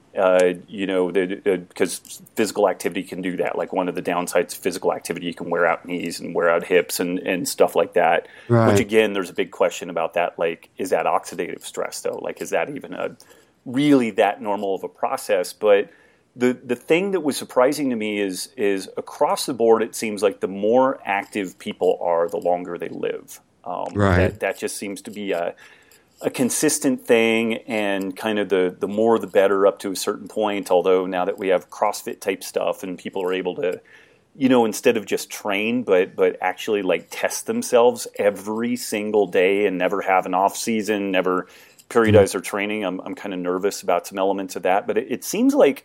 Uh, you know, because uh, physical activity can do that. Like one of the downsides of physical activity, you can wear out knees and wear out hips and, and stuff like that. Right. Which again, there's a big question about that. Like, is that oxidative stress though? Like, is that even a really that normal of a process? But the the thing that was surprising to me is is across the board, it seems like the more active people are, the longer they live. Um, right. That that just seems to be a a consistent thing, and kind of the, the more the better up to a certain point, although now that we have CrossFit type stuff and people are able to, you know, instead of just train, but but actually like test themselves every single day and never have an off season, never periodize their training. I'm I'm kind of nervous about some elements of that, but it, it seems like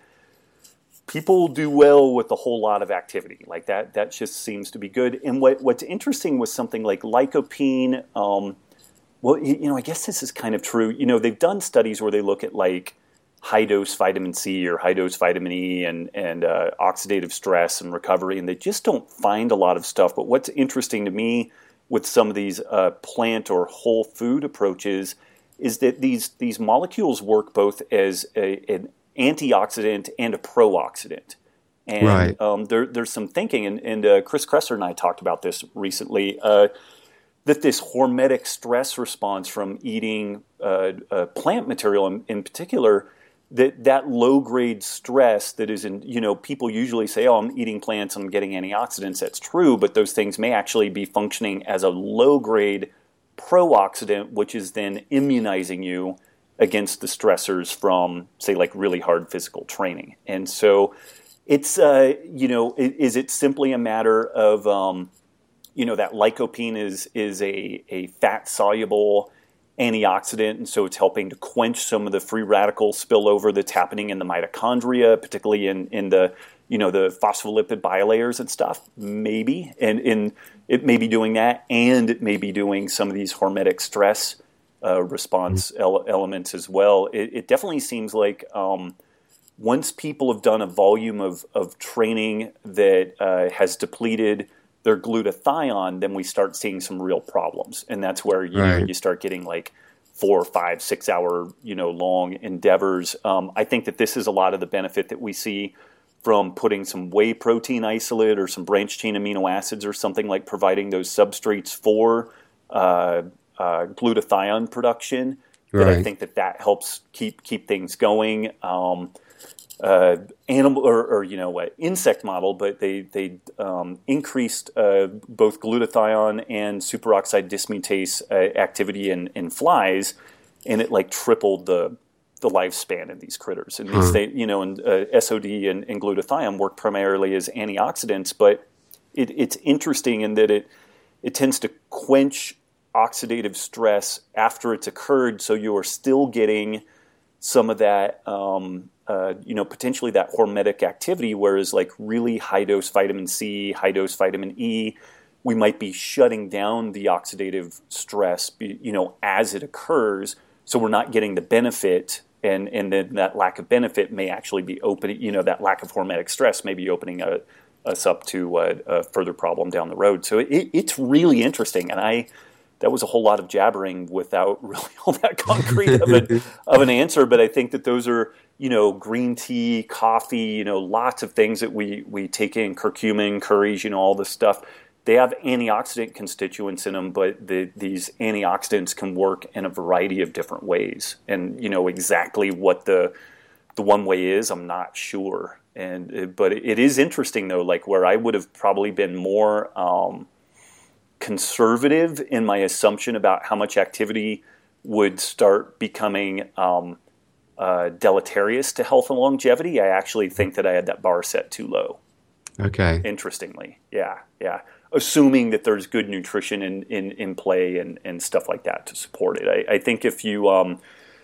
people do well with a whole lot of activity. Like that, that just seems to be good. And what what's interesting with something like lycopene, um, well, you know, I guess this is kind of true. You know, they've done studies where they look at like high dose vitamin C or high dose vitamin E and and uh, oxidative stress and recovery, and they just don't find a lot of stuff. But what's interesting to me with some of these uh, plant or whole food approaches is that these these molecules work both as a, an antioxidant and a pro-oxidant. And right. um, there, there's some thinking, and, and uh, Chris Kresser and I talked about this recently. Uh, that this hormetic stress response from eating uh, uh, plant material in, in particular, that that low-grade stress that is in, you know, people usually say, oh, I'm eating plants, I'm getting antioxidants. That's true, but those things may actually be functioning as a low-grade pro-oxidant, which is then immunizing you against the stressors from, say, like really hard physical training. And so it's, uh, you know, is it simply a matter of, um, you know, that lycopene is is a, a fat-soluble antioxidant, and so it's helping to quench some of the free radical spillover that's happening in the mitochondria, particularly in, in the, you know, the phospholipid bilayers and stuff, maybe. And, and it may be doing that, and it may be doing some of these hormetic stress uh, response mm-hmm. ele- elements as well. It, it definitely seems like um, once people have done a volume of, of training that uh, has depleted their glutathione, then we start seeing some real problems. And that's where you, right. know, you start getting like four, five, six hour, you know, long endeavors. Um, I think that this is a lot of the benefit that we see from putting some whey protein isolate or some branched chain amino acids or something, like providing those substrates for uh, uh, glutathione production. Right. That I think that that helps keep keep things going. Um, uh, animal or, or you know what insect model, but they they um, increased uh, both glutathione and superoxide dismutase uh, activity in, in flies, and it like tripled the the lifespan of these critters. And these, hmm. they, you know, and uh, S O D and, and glutathione work primarily as antioxidants, but it, it's interesting in that it it tends to quench oxidative stress after it's occurred, so you are still getting some of that, um, uh, you know, potentially that hormetic activity, whereas like really high-dose vitamin C, high-dose vitamin E, we might be shutting down the oxidative stress, you know, as it occurs, so we're not getting the benefit, and, and then that lack of benefit may actually be opening, you know, that lack of hormetic stress may be opening a, us up to a, a further problem down the road. So it, it's really interesting, and I... that was a whole lot of jabbering without really all that concrete of, a, of an answer. But I think that those are, you know, green tea, coffee, you know, lots of things that we, we take in, curcumin, curries, you know, all this stuff. They have antioxidant constituents in them, but the, these antioxidants can work in a variety of different ways. And, you know, exactly what the the one way is, I'm not sure. And but it is interesting, though, like where I would have probably been more... Um, conservative in my assumption about how much activity would start becoming um, uh, deleterious to health and longevity. I actually think that I had that bar set too low. Okay. Interestingly. Yeah. Yeah. Assuming that there's good nutrition in, in, in play and, and stuff like that to support it. I, I think if you, um,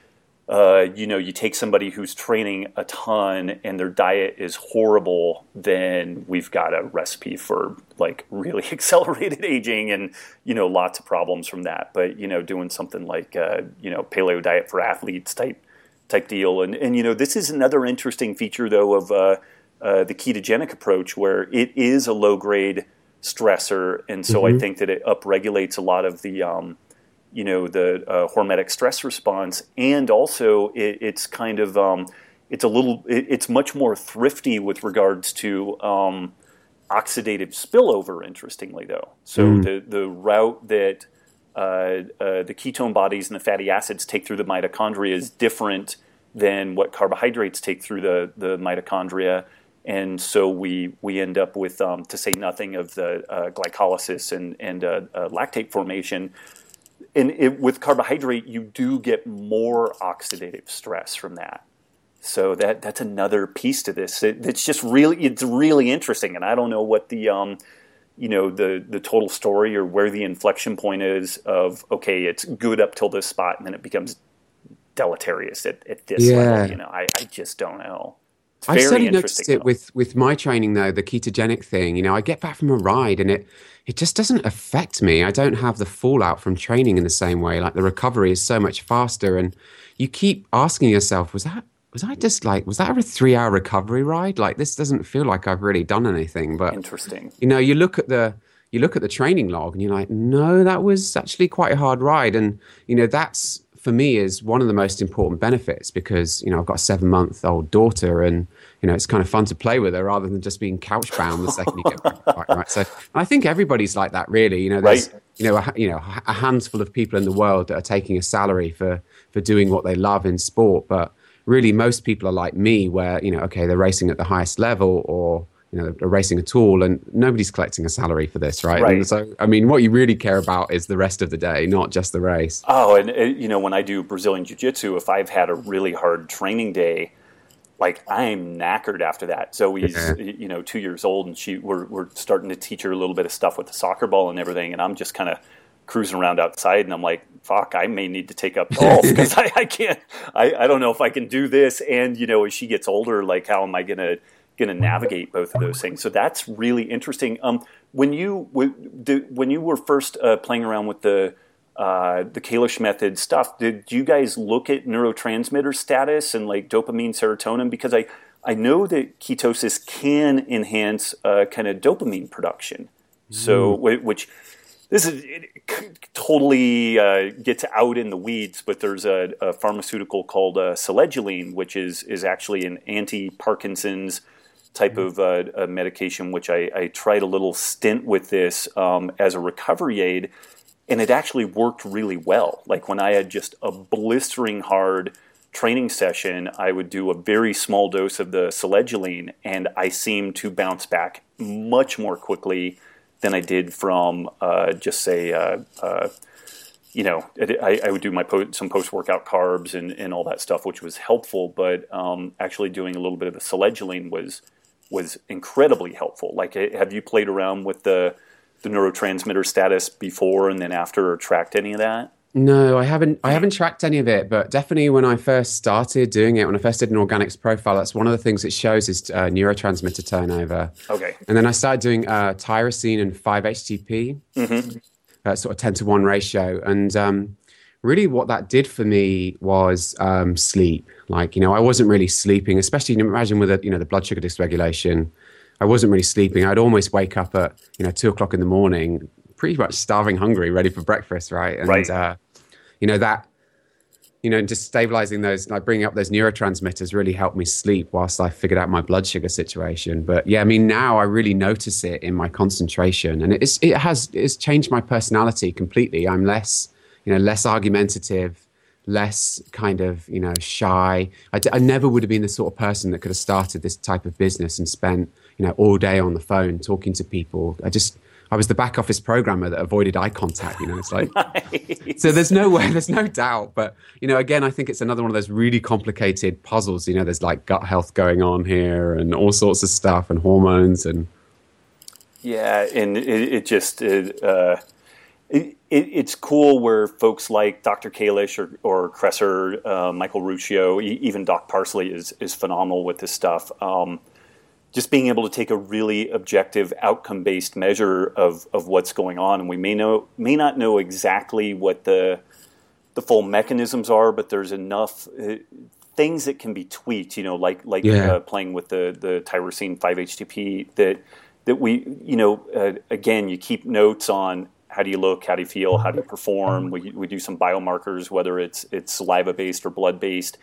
uh, you know, you take somebody who's training a ton and their diet is horrible, then we've got a recipe for like really accelerated aging and, you know, lots of problems from that. But, you know, doing something like, uh, you know, paleo diet for athletes type type deal. And, and you know, this is another interesting feature, though, of uh, uh, the ketogenic approach, where it is a low-grade stressor. And so mm-hmm. I think that it upregulates a lot of the, um, you know, the uh, hormetic stress response. And also it, it's kind of... Um, it's a little, it, it's much more thrifty with regards to um, oxidative spillover. Interestingly, though, so mm. the the route that uh, uh, the ketone bodies and the fatty acids take through the mitochondria is different than what carbohydrates take through the the mitochondria. And so we we end up with, um, to say nothing of the uh, glycolysis and, and uh, uh, lactate formation. And it, with carbohydrate, you do get more oxidative stress from that. So that that's another piece to this. It, it's just really it's really interesting. And I don't know what the um, you know the the total story or where the inflection point is of, okay, it's good up till this spot and then it becomes deleterious at, at this yeah. level. You know, I, I just don't know. I've certainly noticed it with, with my training, though, the ketogenic thing. You know, I get back from a ride and it, it just doesn't affect me. I don't have the fallout from training in the same way. Like the recovery is so much faster. And you keep asking yourself, was that, was I just like, was that a three hour recovery ride? Like, this doesn't feel like I've really done anything. But interesting. You know, you look at the, you look at the training log and you're like, no, that was actually quite a hard ride. And, you know, that's, for me, is one of the most important benefits because, you know, I've got a seven month old daughter and, you know, it's kind of fun to play with her rather than just being couch bound the second you get back, right? So I think everybody's like that, really. You know, there's, right. you know, a, you know, a handful of people in the world that are taking a salary for, for doing what they love in sport. But really, most people are like me where, you know, okay, they're racing at the highest level or, you know, they're racing at all and nobody's collecting a salary for this, right? Right. And so, I mean, what you really care about is the rest of the day, not just the race. Oh, and, uh, you know, when I do Brazilian Jiu-Jitsu, if I've had a really hard training day, like I'm knackered after that. Zoe's, yeah. you know, two years old and she we're, we're starting to teach her a little bit of stuff with the soccer ball and everything. And I'm just kind of cruising around outside and I'm like, fuck, I may need to take up golf because I, I can't, I, I don't know if I can do this. And, you know, as she gets older, like how am I going to, going to navigate both of those things. So that's really interesting. Um, when you when you were first uh, playing around with the uh, the Kalish method stuff, did you guys look at neurotransmitter status and like dopamine, serotonin? Because I, I know that ketosis can enhance uh, kind of dopamine production. Mm. So which this is it totally uh, gets out in the weeds, but there's a, a pharmaceutical called uh, selegiline, which is is actually an anti-Parkinson's type of uh, a medication, which I, I tried a little stint with this um, as a recovery aid, and it actually worked really well. Like when I had just a blistering hard training session, I would do a very small dose of the selegiline, and I seemed to bounce back much more quickly than I did from uh, just say, uh, uh, you know, I, I would do my po- some post-workout carbs and, and all that stuff, which was helpful, but um, actually doing a little bit of the selegiline was was incredibly helpful. Like, have you played around with the the neurotransmitter status before and then after, or tracked any of that? No, I haven't. I haven't tracked any of it, but definitely when I first started doing it, when I first did an organics profile, that's one of the things it shows is uh, neurotransmitter turnover. Okay. And then I started doing uh, tyrosine and five H T P, mm-hmm. uh, sort of ten to one ratio, and um, really what that did for me was um, sleep. Like, you know, I wasn't really sleeping, especially imagine with a, you know, the blood sugar dysregulation. I wasn't really sleeping. I'd almost wake up at, you know, two o'clock in the morning, pretty much starving hungry, ready for breakfast, right? And, right. Uh, you know, that, you know, just stabilizing those, like bringing up those neurotransmitters really helped me sleep whilst I figured out my blood sugar situation. But yeah, I mean, now I really notice it in my concentration, and it's, it has, it's changed my personality completely. I'm less, you know, less argumentative, less kind of, you know, shy. I, d- I never would have been the sort of person that could have started this type of business and spent, you know, all day on the phone talking to people. I just, I was the back office programmer that avoided eye contact, you know, it's like, nice. So there's no way, there's no doubt. But, you know, again, I think it's another one of those really complicated puzzles. You know, there's like gut health going on here and all sorts of stuff and hormones and. Yeah. And it, it just, it, uh, it, it, it's cool where folks like Doctor Kalish or, or Kresser, uh, Michael Ruccio, even Doc Parsley is, is phenomenal with this stuff. Um, just being able to take a really objective outcome-based measure of, of what's going on. And we may know may not know exactly what the the full mechanisms are, but there's enough uh, things that can be tweaked, you know, like like yeah. uh, playing with the, the tyrosine five H T P that that we, you know, uh, again, you keep notes on how do you look, how do you feel, how do you perform. We we do some biomarkers, whether it's it's saliva-based or blood-based.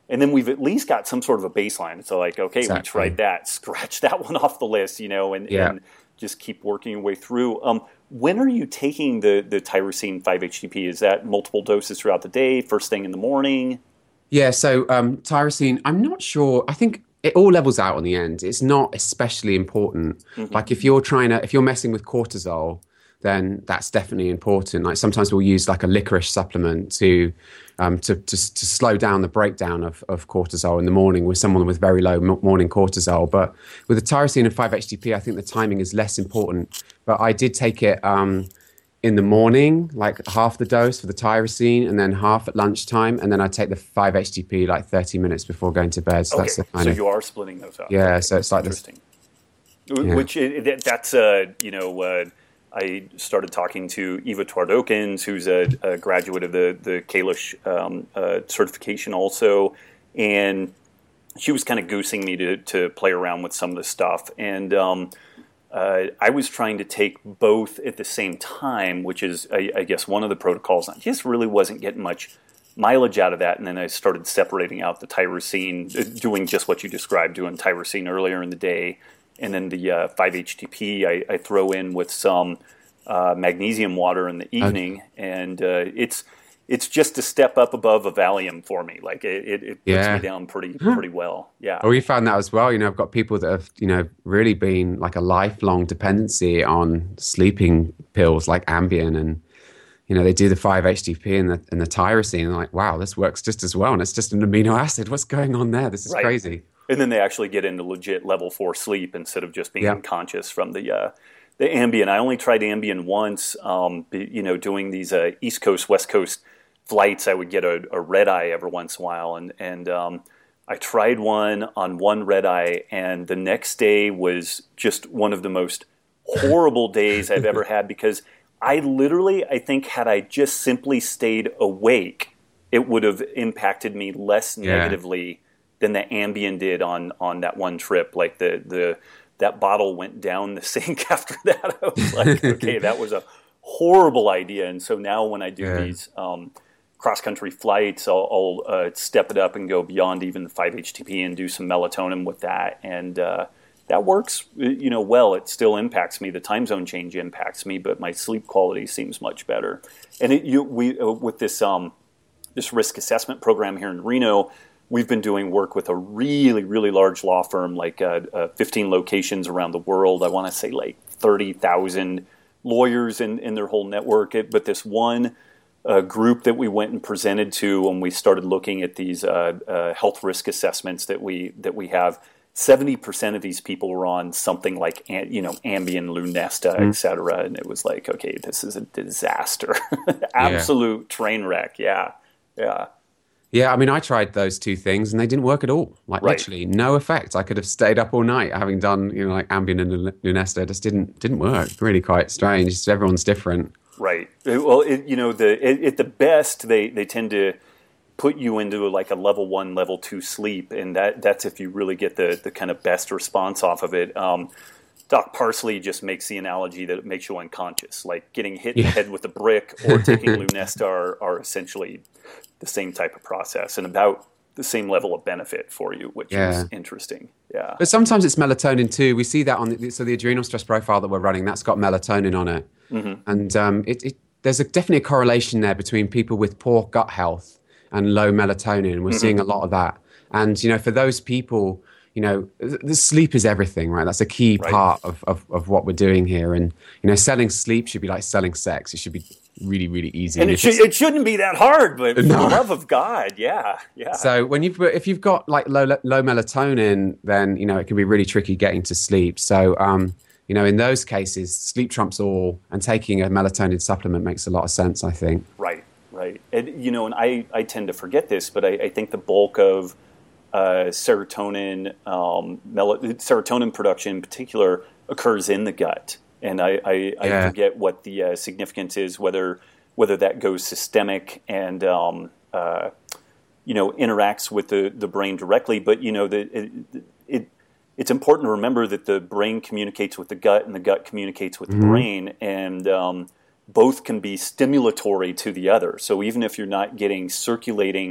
and then we've at least got some sort of a baseline. So like, okay, exactly. we tried that, scratch that one off the list, you know, and, yeah. and just keep working your way through. Um, when are you taking the, the tyrosine five H T P? Is that multiple doses throughout the day, first thing in the morning? Yeah, so um, tyrosine, I'm not sure. I think it all levels out in the end. It's not especially important. Mm-hmm. Like if you're trying to, if you're messing with cortisol, then that's definitely important. Like sometimes we'll use like a licorice supplement to um, to, to to slow down the breakdown of, of cortisol in the morning with someone with very low morning cortisol. But with the tyrosine and five H T P, I think the timing is less important. But I did take it um, in the morning, like half the dose for the tyrosine, and then half at lunchtime, and then I take the five H T P like thirty minutes before going to bed. So okay, that's the kind so of, you are splitting those up. Yeah, okay. so it's like interesting. This, yeah. Which it, that's uh, you know. Uh, I started talking to Eva Twardokins, who's a, a graduate of the the Kalish um, uh, certification also, and she was kind of goosing me to to play around with some of the stuff. And um, uh, I was trying to take both at the same time, which is, I, I guess, one of the protocols. I just really wasn't getting much mileage out of that. And then I started separating out the tyrosine, doing just what you described, doing tyrosine earlier in the day. And then the uh, five H T P I, I throw in with some uh, magnesium water in the evening, okay. and uh, it's it's just a step up above a Valium for me. Like it, it, it puts yeah. me down pretty pretty well. Yeah. Oh, we found that as well. You know, I've got people that have you know really been like a lifelong dependency on sleeping pills like Ambien, and you know they do the five H T P and the and the tyrosine, and they're like, wow, this works just as well, and it's just an amino acid. What's going on there? This is right. crazy. And then they actually get into legit level four sleep instead of just being yeah. unconscious from the uh, the Ambien. I only tried Ambien once. Um, you know, doing these uh, East Coast, West Coast flights, I would get a, a red eye every once in a while, and and um, I tried one on one red eye, and the next day was just one of the most horrible days I've ever had because I literally, I think, had I just simply stayed awake, it would have impacted me less yeah. negatively than the Ambien did on, on that one trip. Like the, the that bottle went down the sink after that. I was like, okay, that was a horrible idea. And so now when I do yeah. these um, cross-country flights, I'll, I'll uh, step it up and go beyond even the five H T P and do some melatonin with that. And uh, that works, you know, well. It still impacts me. The time zone change impacts me, but my sleep quality seems much better. And it, you, we uh, with this um, this risk assessment program here in Reno, we've been doing work with a really, really large law firm, like uh, uh, fifteen locations around the world. I want to say like thirty thousand lawyers in, in their whole network. It, but this one uh, group that we went and presented to when we started looking at these uh, uh, health risk assessments that we that we have, seventy percent of these people were on something like, you know, Ambien, Lunesta, mm. et cetera. And it was like, okay, this is a disaster. Absolute yeah. train wreck. Yeah, yeah. Yeah, I mean, I tried those two things and they didn't work at all. Like right. literally no effect. I could have stayed up all night having done, you know, like Ambien and Lunesta. It just didn't didn't work. Really quite strange. Just everyone's different. Right. Well, it, you know, the it, at the best, they, they tend to put you into like a level one, level two sleep, and that that's if you really get the the kind of best response off of it. Um, Doc Parsley just makes the analogy that it makes you unconscious, like getting hit in yeah. the head with a brick or taking Lunesta are, are essentially the same type of process and about the same level of benefit for you, which yeah. is interesting. Yeah. But sometimes it's melatonin too. We see that on the, so the adrenal stress profile that we're running, that's got melatonin on it. Mm-hmm. And um, it, it, there's a, definitely a correlation there between people with poor gut health and low melatonin. We're mm-hmm. seeing a lot of that. And, you know, for those people, you know, the sleep is everything, right? That's a key right. part of, of, of what we're doing here. And, you know, selling sleep should be like selling sex. It should be really, really easy. And, and it, should, it shouldn't be that hard, but for no. the love of God, yeah, yeah. So when you've, if you've got like low, low melatonin, then, you know, it can be really tricky getting to sleep. So, um, you know, in those cases, sleep trumps all, and taking a melatonin supplement makes a lot of sense, I think. Right, right. And, you know, and I, I tend to forget this, but I, I think the bulk of Uh, serotonin, um, mel- serotonin production in particular occurs in the gut, and I, I, I yeah. forget what the uh, significance is, whether whether that goes systemic and um, uh, you know interacts with the, the brain directly. But you know, the, it, it it's important to remember that the brain communicates with the gut, and the gut communicates with mm-hmm. the brain, and um, both can be stimulatory to the other. So even if you're not getting circulating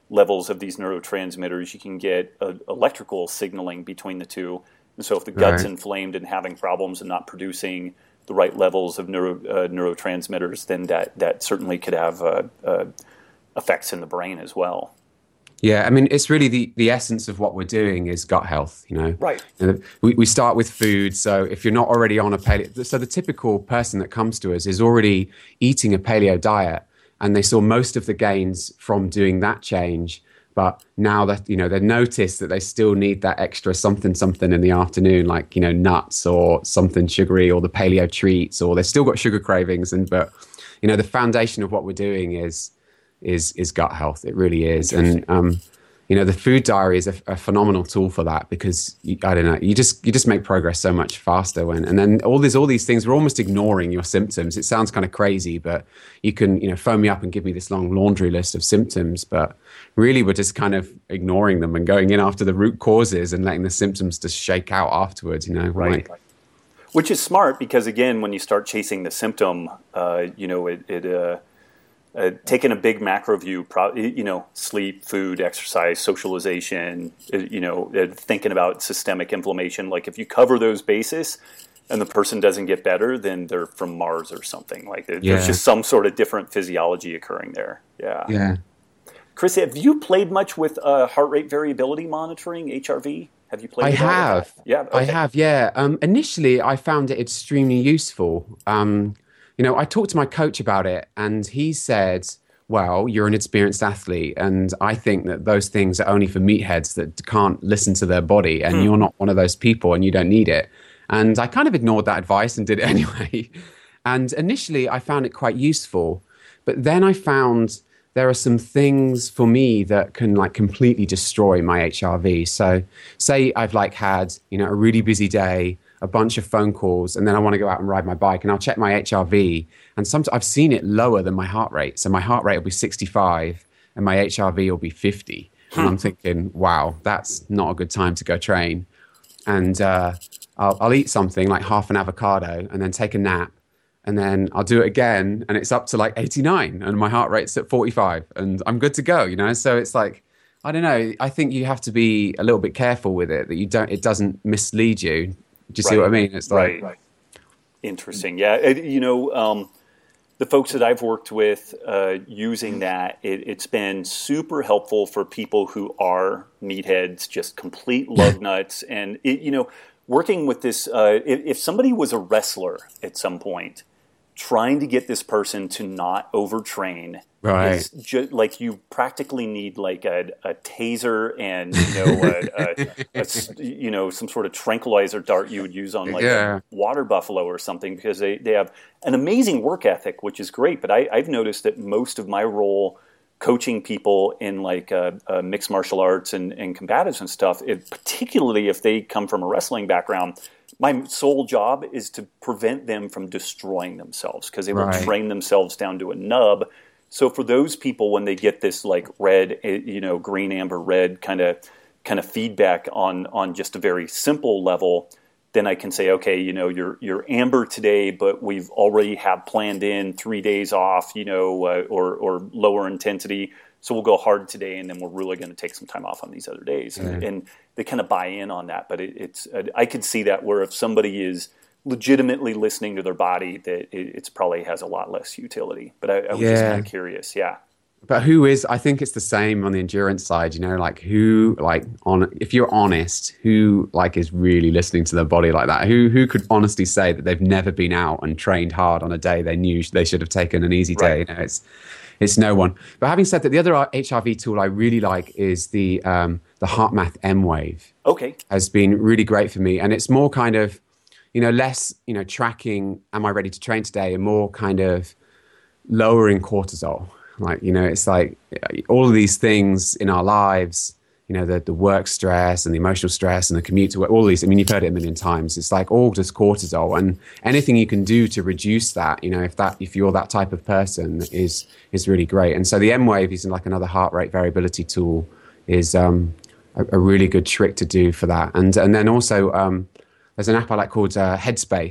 levels of these neurotransmitters, you can get a, electrical signaling between the two. And so if the gut's right. inflamed and having problems and not producing the right levels of neuro, uh, neurotransmitters, then that, that certainly could have uh, uh, effects in the brain as well. Yeah, I mean, it's really the, the essence of what we're doing is gut health, you know. Right. You know, we, we start with food. So if you're not already on a paleo, so the typical person that comes to us is already eating a paleo diet, and they saw most of the gains from doing that change. But now that, you know, they notice that they still need that extra something, something in the afternoon, like, you know, nuts or something sugary or the paleo treats, or they've still got sugar cravings. And, but, you know, the foundation of what we're doing is, is is gut health. It really is. And um you know, the food diary is a, a phenomenal tool for that, because you, I don't know, you just you just make progress so much faster when, and then all these all these things, we're almost ignoring your symptoms. It sounds kind of crazy, but you can, you know, phone me up and give me this long laundry list of symptoms, but really we're just kind of ignoring them and going in after the root causes and letting the symptoms just shake out afterwards, you know. Right. Like, which is smart, because again, when you start chasing the symptom, uh you know, it, it uh Uh, taking a big macro view, pro- you know, sleep, food, exercise, socialization, uh, you know, uh, thinking about systemic inflammation. Like if you cover those bases and the person doesn't get better, then they're from Mars or something. Like there, yeah. there's just some sort of different physiology occurring there. Yeah. Yeah. Chris, have you played much with uh, heart rate variability monitoring, H R V? Have you played I with that? have. Yeah. Okay. I have, yeah. Um, initially, I found it extremely useful. Um You know, I talked to my coach about it, and he said, well, you're an experienced athlete, and I think that those things are only for meatheads that can't listen to their body, and hmm. you're not one of those people, and you don't need it. And I kind of ignored that advice and did it anyway. And initially, I found it quite useful. But then I found there are some things for me that can like completely destroy my H R V. So say I've like had, you know, a really busy day, a bunch of phone calls, and then I want to go out and ride my bike, and I'll check my H R V, and sometimes I've seen it lower than my heart rate. So my heart rate will be sixty-five and my H R V will be fifty. Hmm. And I'm thinking, wow, that's not a good time to go train. And uh, I'll, I'll eat something like half an avocado and then take a nap, and then I'll do it again, and it's up to like eighty-nine, and my heart rate's at forty-five, and I'm good to go, you know? So it's like, I don't know, I think you have to be a little bit careful with it, that you don't, it doesn't mislead you. Do you see right. what I mean? It's like, right. Interesting. Yeah. It, you know, um, the folks that I've worked with uh, using that, it, it's been super helpful for people who are meatheads, just complete lug nuts. And, it, you know, working with this, uh, if, if somebody was a wrestler at some point, trying to get this person to not overtrain, right? Is ju- like you practically need like a, a taser and you know a, a, a, you know some sort of tranquilizer dart you would use on like yeah. a water buffalo or something, because they, they have an amazing work ethic, which is great. But I, I've noticed that most of my role coaching people in like uh, uh, mixed martial arts and, and combatives and stuff, it, particularly if they come from a wrestling background, my sole job is to prevent them from destroying themselves, because they will right. train themselves down to a nub. So for those people, when they get this like red, you know, green, amber, red kind of kind of feedback on on just a very simple level, then I can say, okay, you know, you're you're amber today, but we've already have planned in three days off, you know, uh, or or lower intensity. So we'll go hard today, and then we're really going to take some time off on these other days. Mm-hmm. And, and they kind of buy in on that. But it, it's uh, I could see that where if somebody is legitimately listening to their body, that it it's probably has a lot less utility. But I, I was yeah. just kind of curious. Yeah. But who is, I think it's the same on the endurance side, you know, like who, like, on, if you're honest, who, like, is really listening to their body like that? Who who could honestly say that they've never been out and trained hard on a day they knew they should have taken an easy day? Right. You know, it's it's no one. But having said that, the other H R V tool I really like is the um, the HeartMath M-Wave. Okay. Has been really great for me. And it's more kind of, you know, less, you know, tracking, am I ready to train today? And more kind of lowering cortisol. Like, you know, it's like all of these things in our lives, you know, the, the work stress and the emotional stress and the commute to work, all these, I mean, you've heard it a million times. It's like all just cortisol, and anything you can do to reduce that, you know, if that, if you're that type of person is, is really great. And so the M-Wave is like another heart rate variability tool, is um, a, a really good trick to do for that. And, and then also um, there's an app I like called uh, Headspace.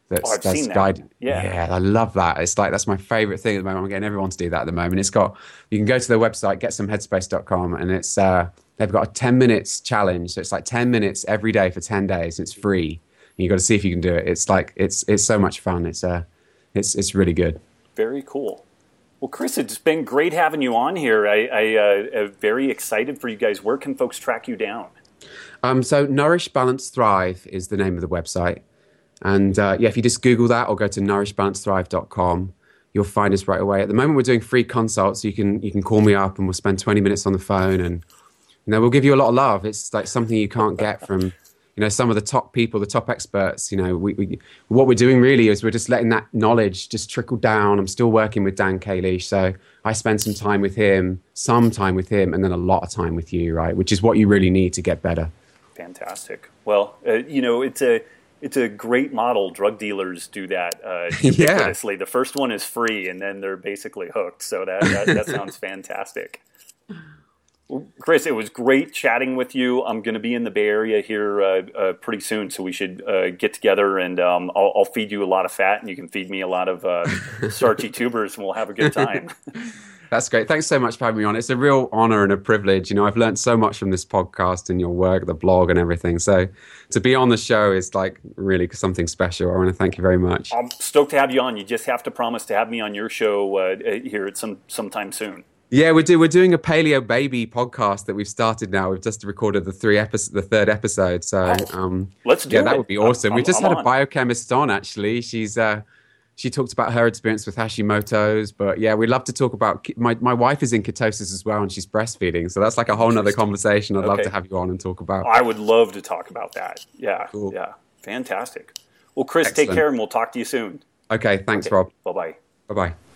That's, oh, I've that's seen that. guided. Yeah. yeah, I love that. It's like that's my favorite thing at the moment. I'm getting everyone to do that at the moment. It's got you can go to their website, get some headspace dot com, and it's uh, they've got a ten minutes challenge. So it's like ten minutes every day for ten days. It's free. And you got to see if you can do it. It's like it's it's so much fun. It's uh, it's it's really good. Very cool. Well, Chris, it's been great having you on here. I, I uh, am very excited for you guys. Where can folks track you down? Um, so Nourish, Balance, Thrive is the name of the website. And uh, yeah, if you just Google that or go to nourish balance thrive dot com, you'll find us right away. At the moment, we're doing free consults. So you can you can call me up and we'll spend twenty minutes on the phone. And you know, we'll give you a lot of love. It's like something you can't get from... You know, some of the top people, the top experts, you know, we, we, what we're doing really is we're just letting that knowledge just trickle down. I'm still working with Dan Kalish, so I spend some time with him, some time with him, and then a lot of time with you, right? Which is what you really need to get better. Fantastic. Well, uh, you know, it's a it's a great model. Drug dealers do that uh, yeah. ubiquitously. The first one is free, and then they're basically hooked. So that that, that sounds fantastic. Well, Chris, it was great chatting with you. I'm going to be in the Bay Area here uh, uh, pretty soon, so we should uh, get together, and um, I'll, I'll feed you a lot of fat, and you can feed me a lot of uh, starchy tubers, and we'll have a good time. That's great. Thanks so much for having me on. It's a real honor and a privilege. You know, I've learned so much from this podcast and your work, the blog and everything. So to be on the show is like really something special. I want to thank you very much. I'm stoked to have you on. You just have to promise to have me on your show uh, here at some sometime soon. Yeah, we do. We're doing a Paleo Baby podcast that we've started now. We've just recorded the three episode, the third episode. So um, let's do yeah, it. that would be awesome. I'm, we just I'm had on. a biochemist on actually. She's uh, she talked about her experience with Hashimoto's, but yeah, we'd love to talk about. My my wife is in ketosis as well, and she's breastfeeding. So that's like a whole nother conversation. I'd okay. love to have you on and talk about. I would love to talk about that. Yeah, cool. yeah, fantastic. Well, Chris, Excellent. take care, and we'll talk to you soon. Okay, thanks, Okay. Rob. Bye bye. Bye bye.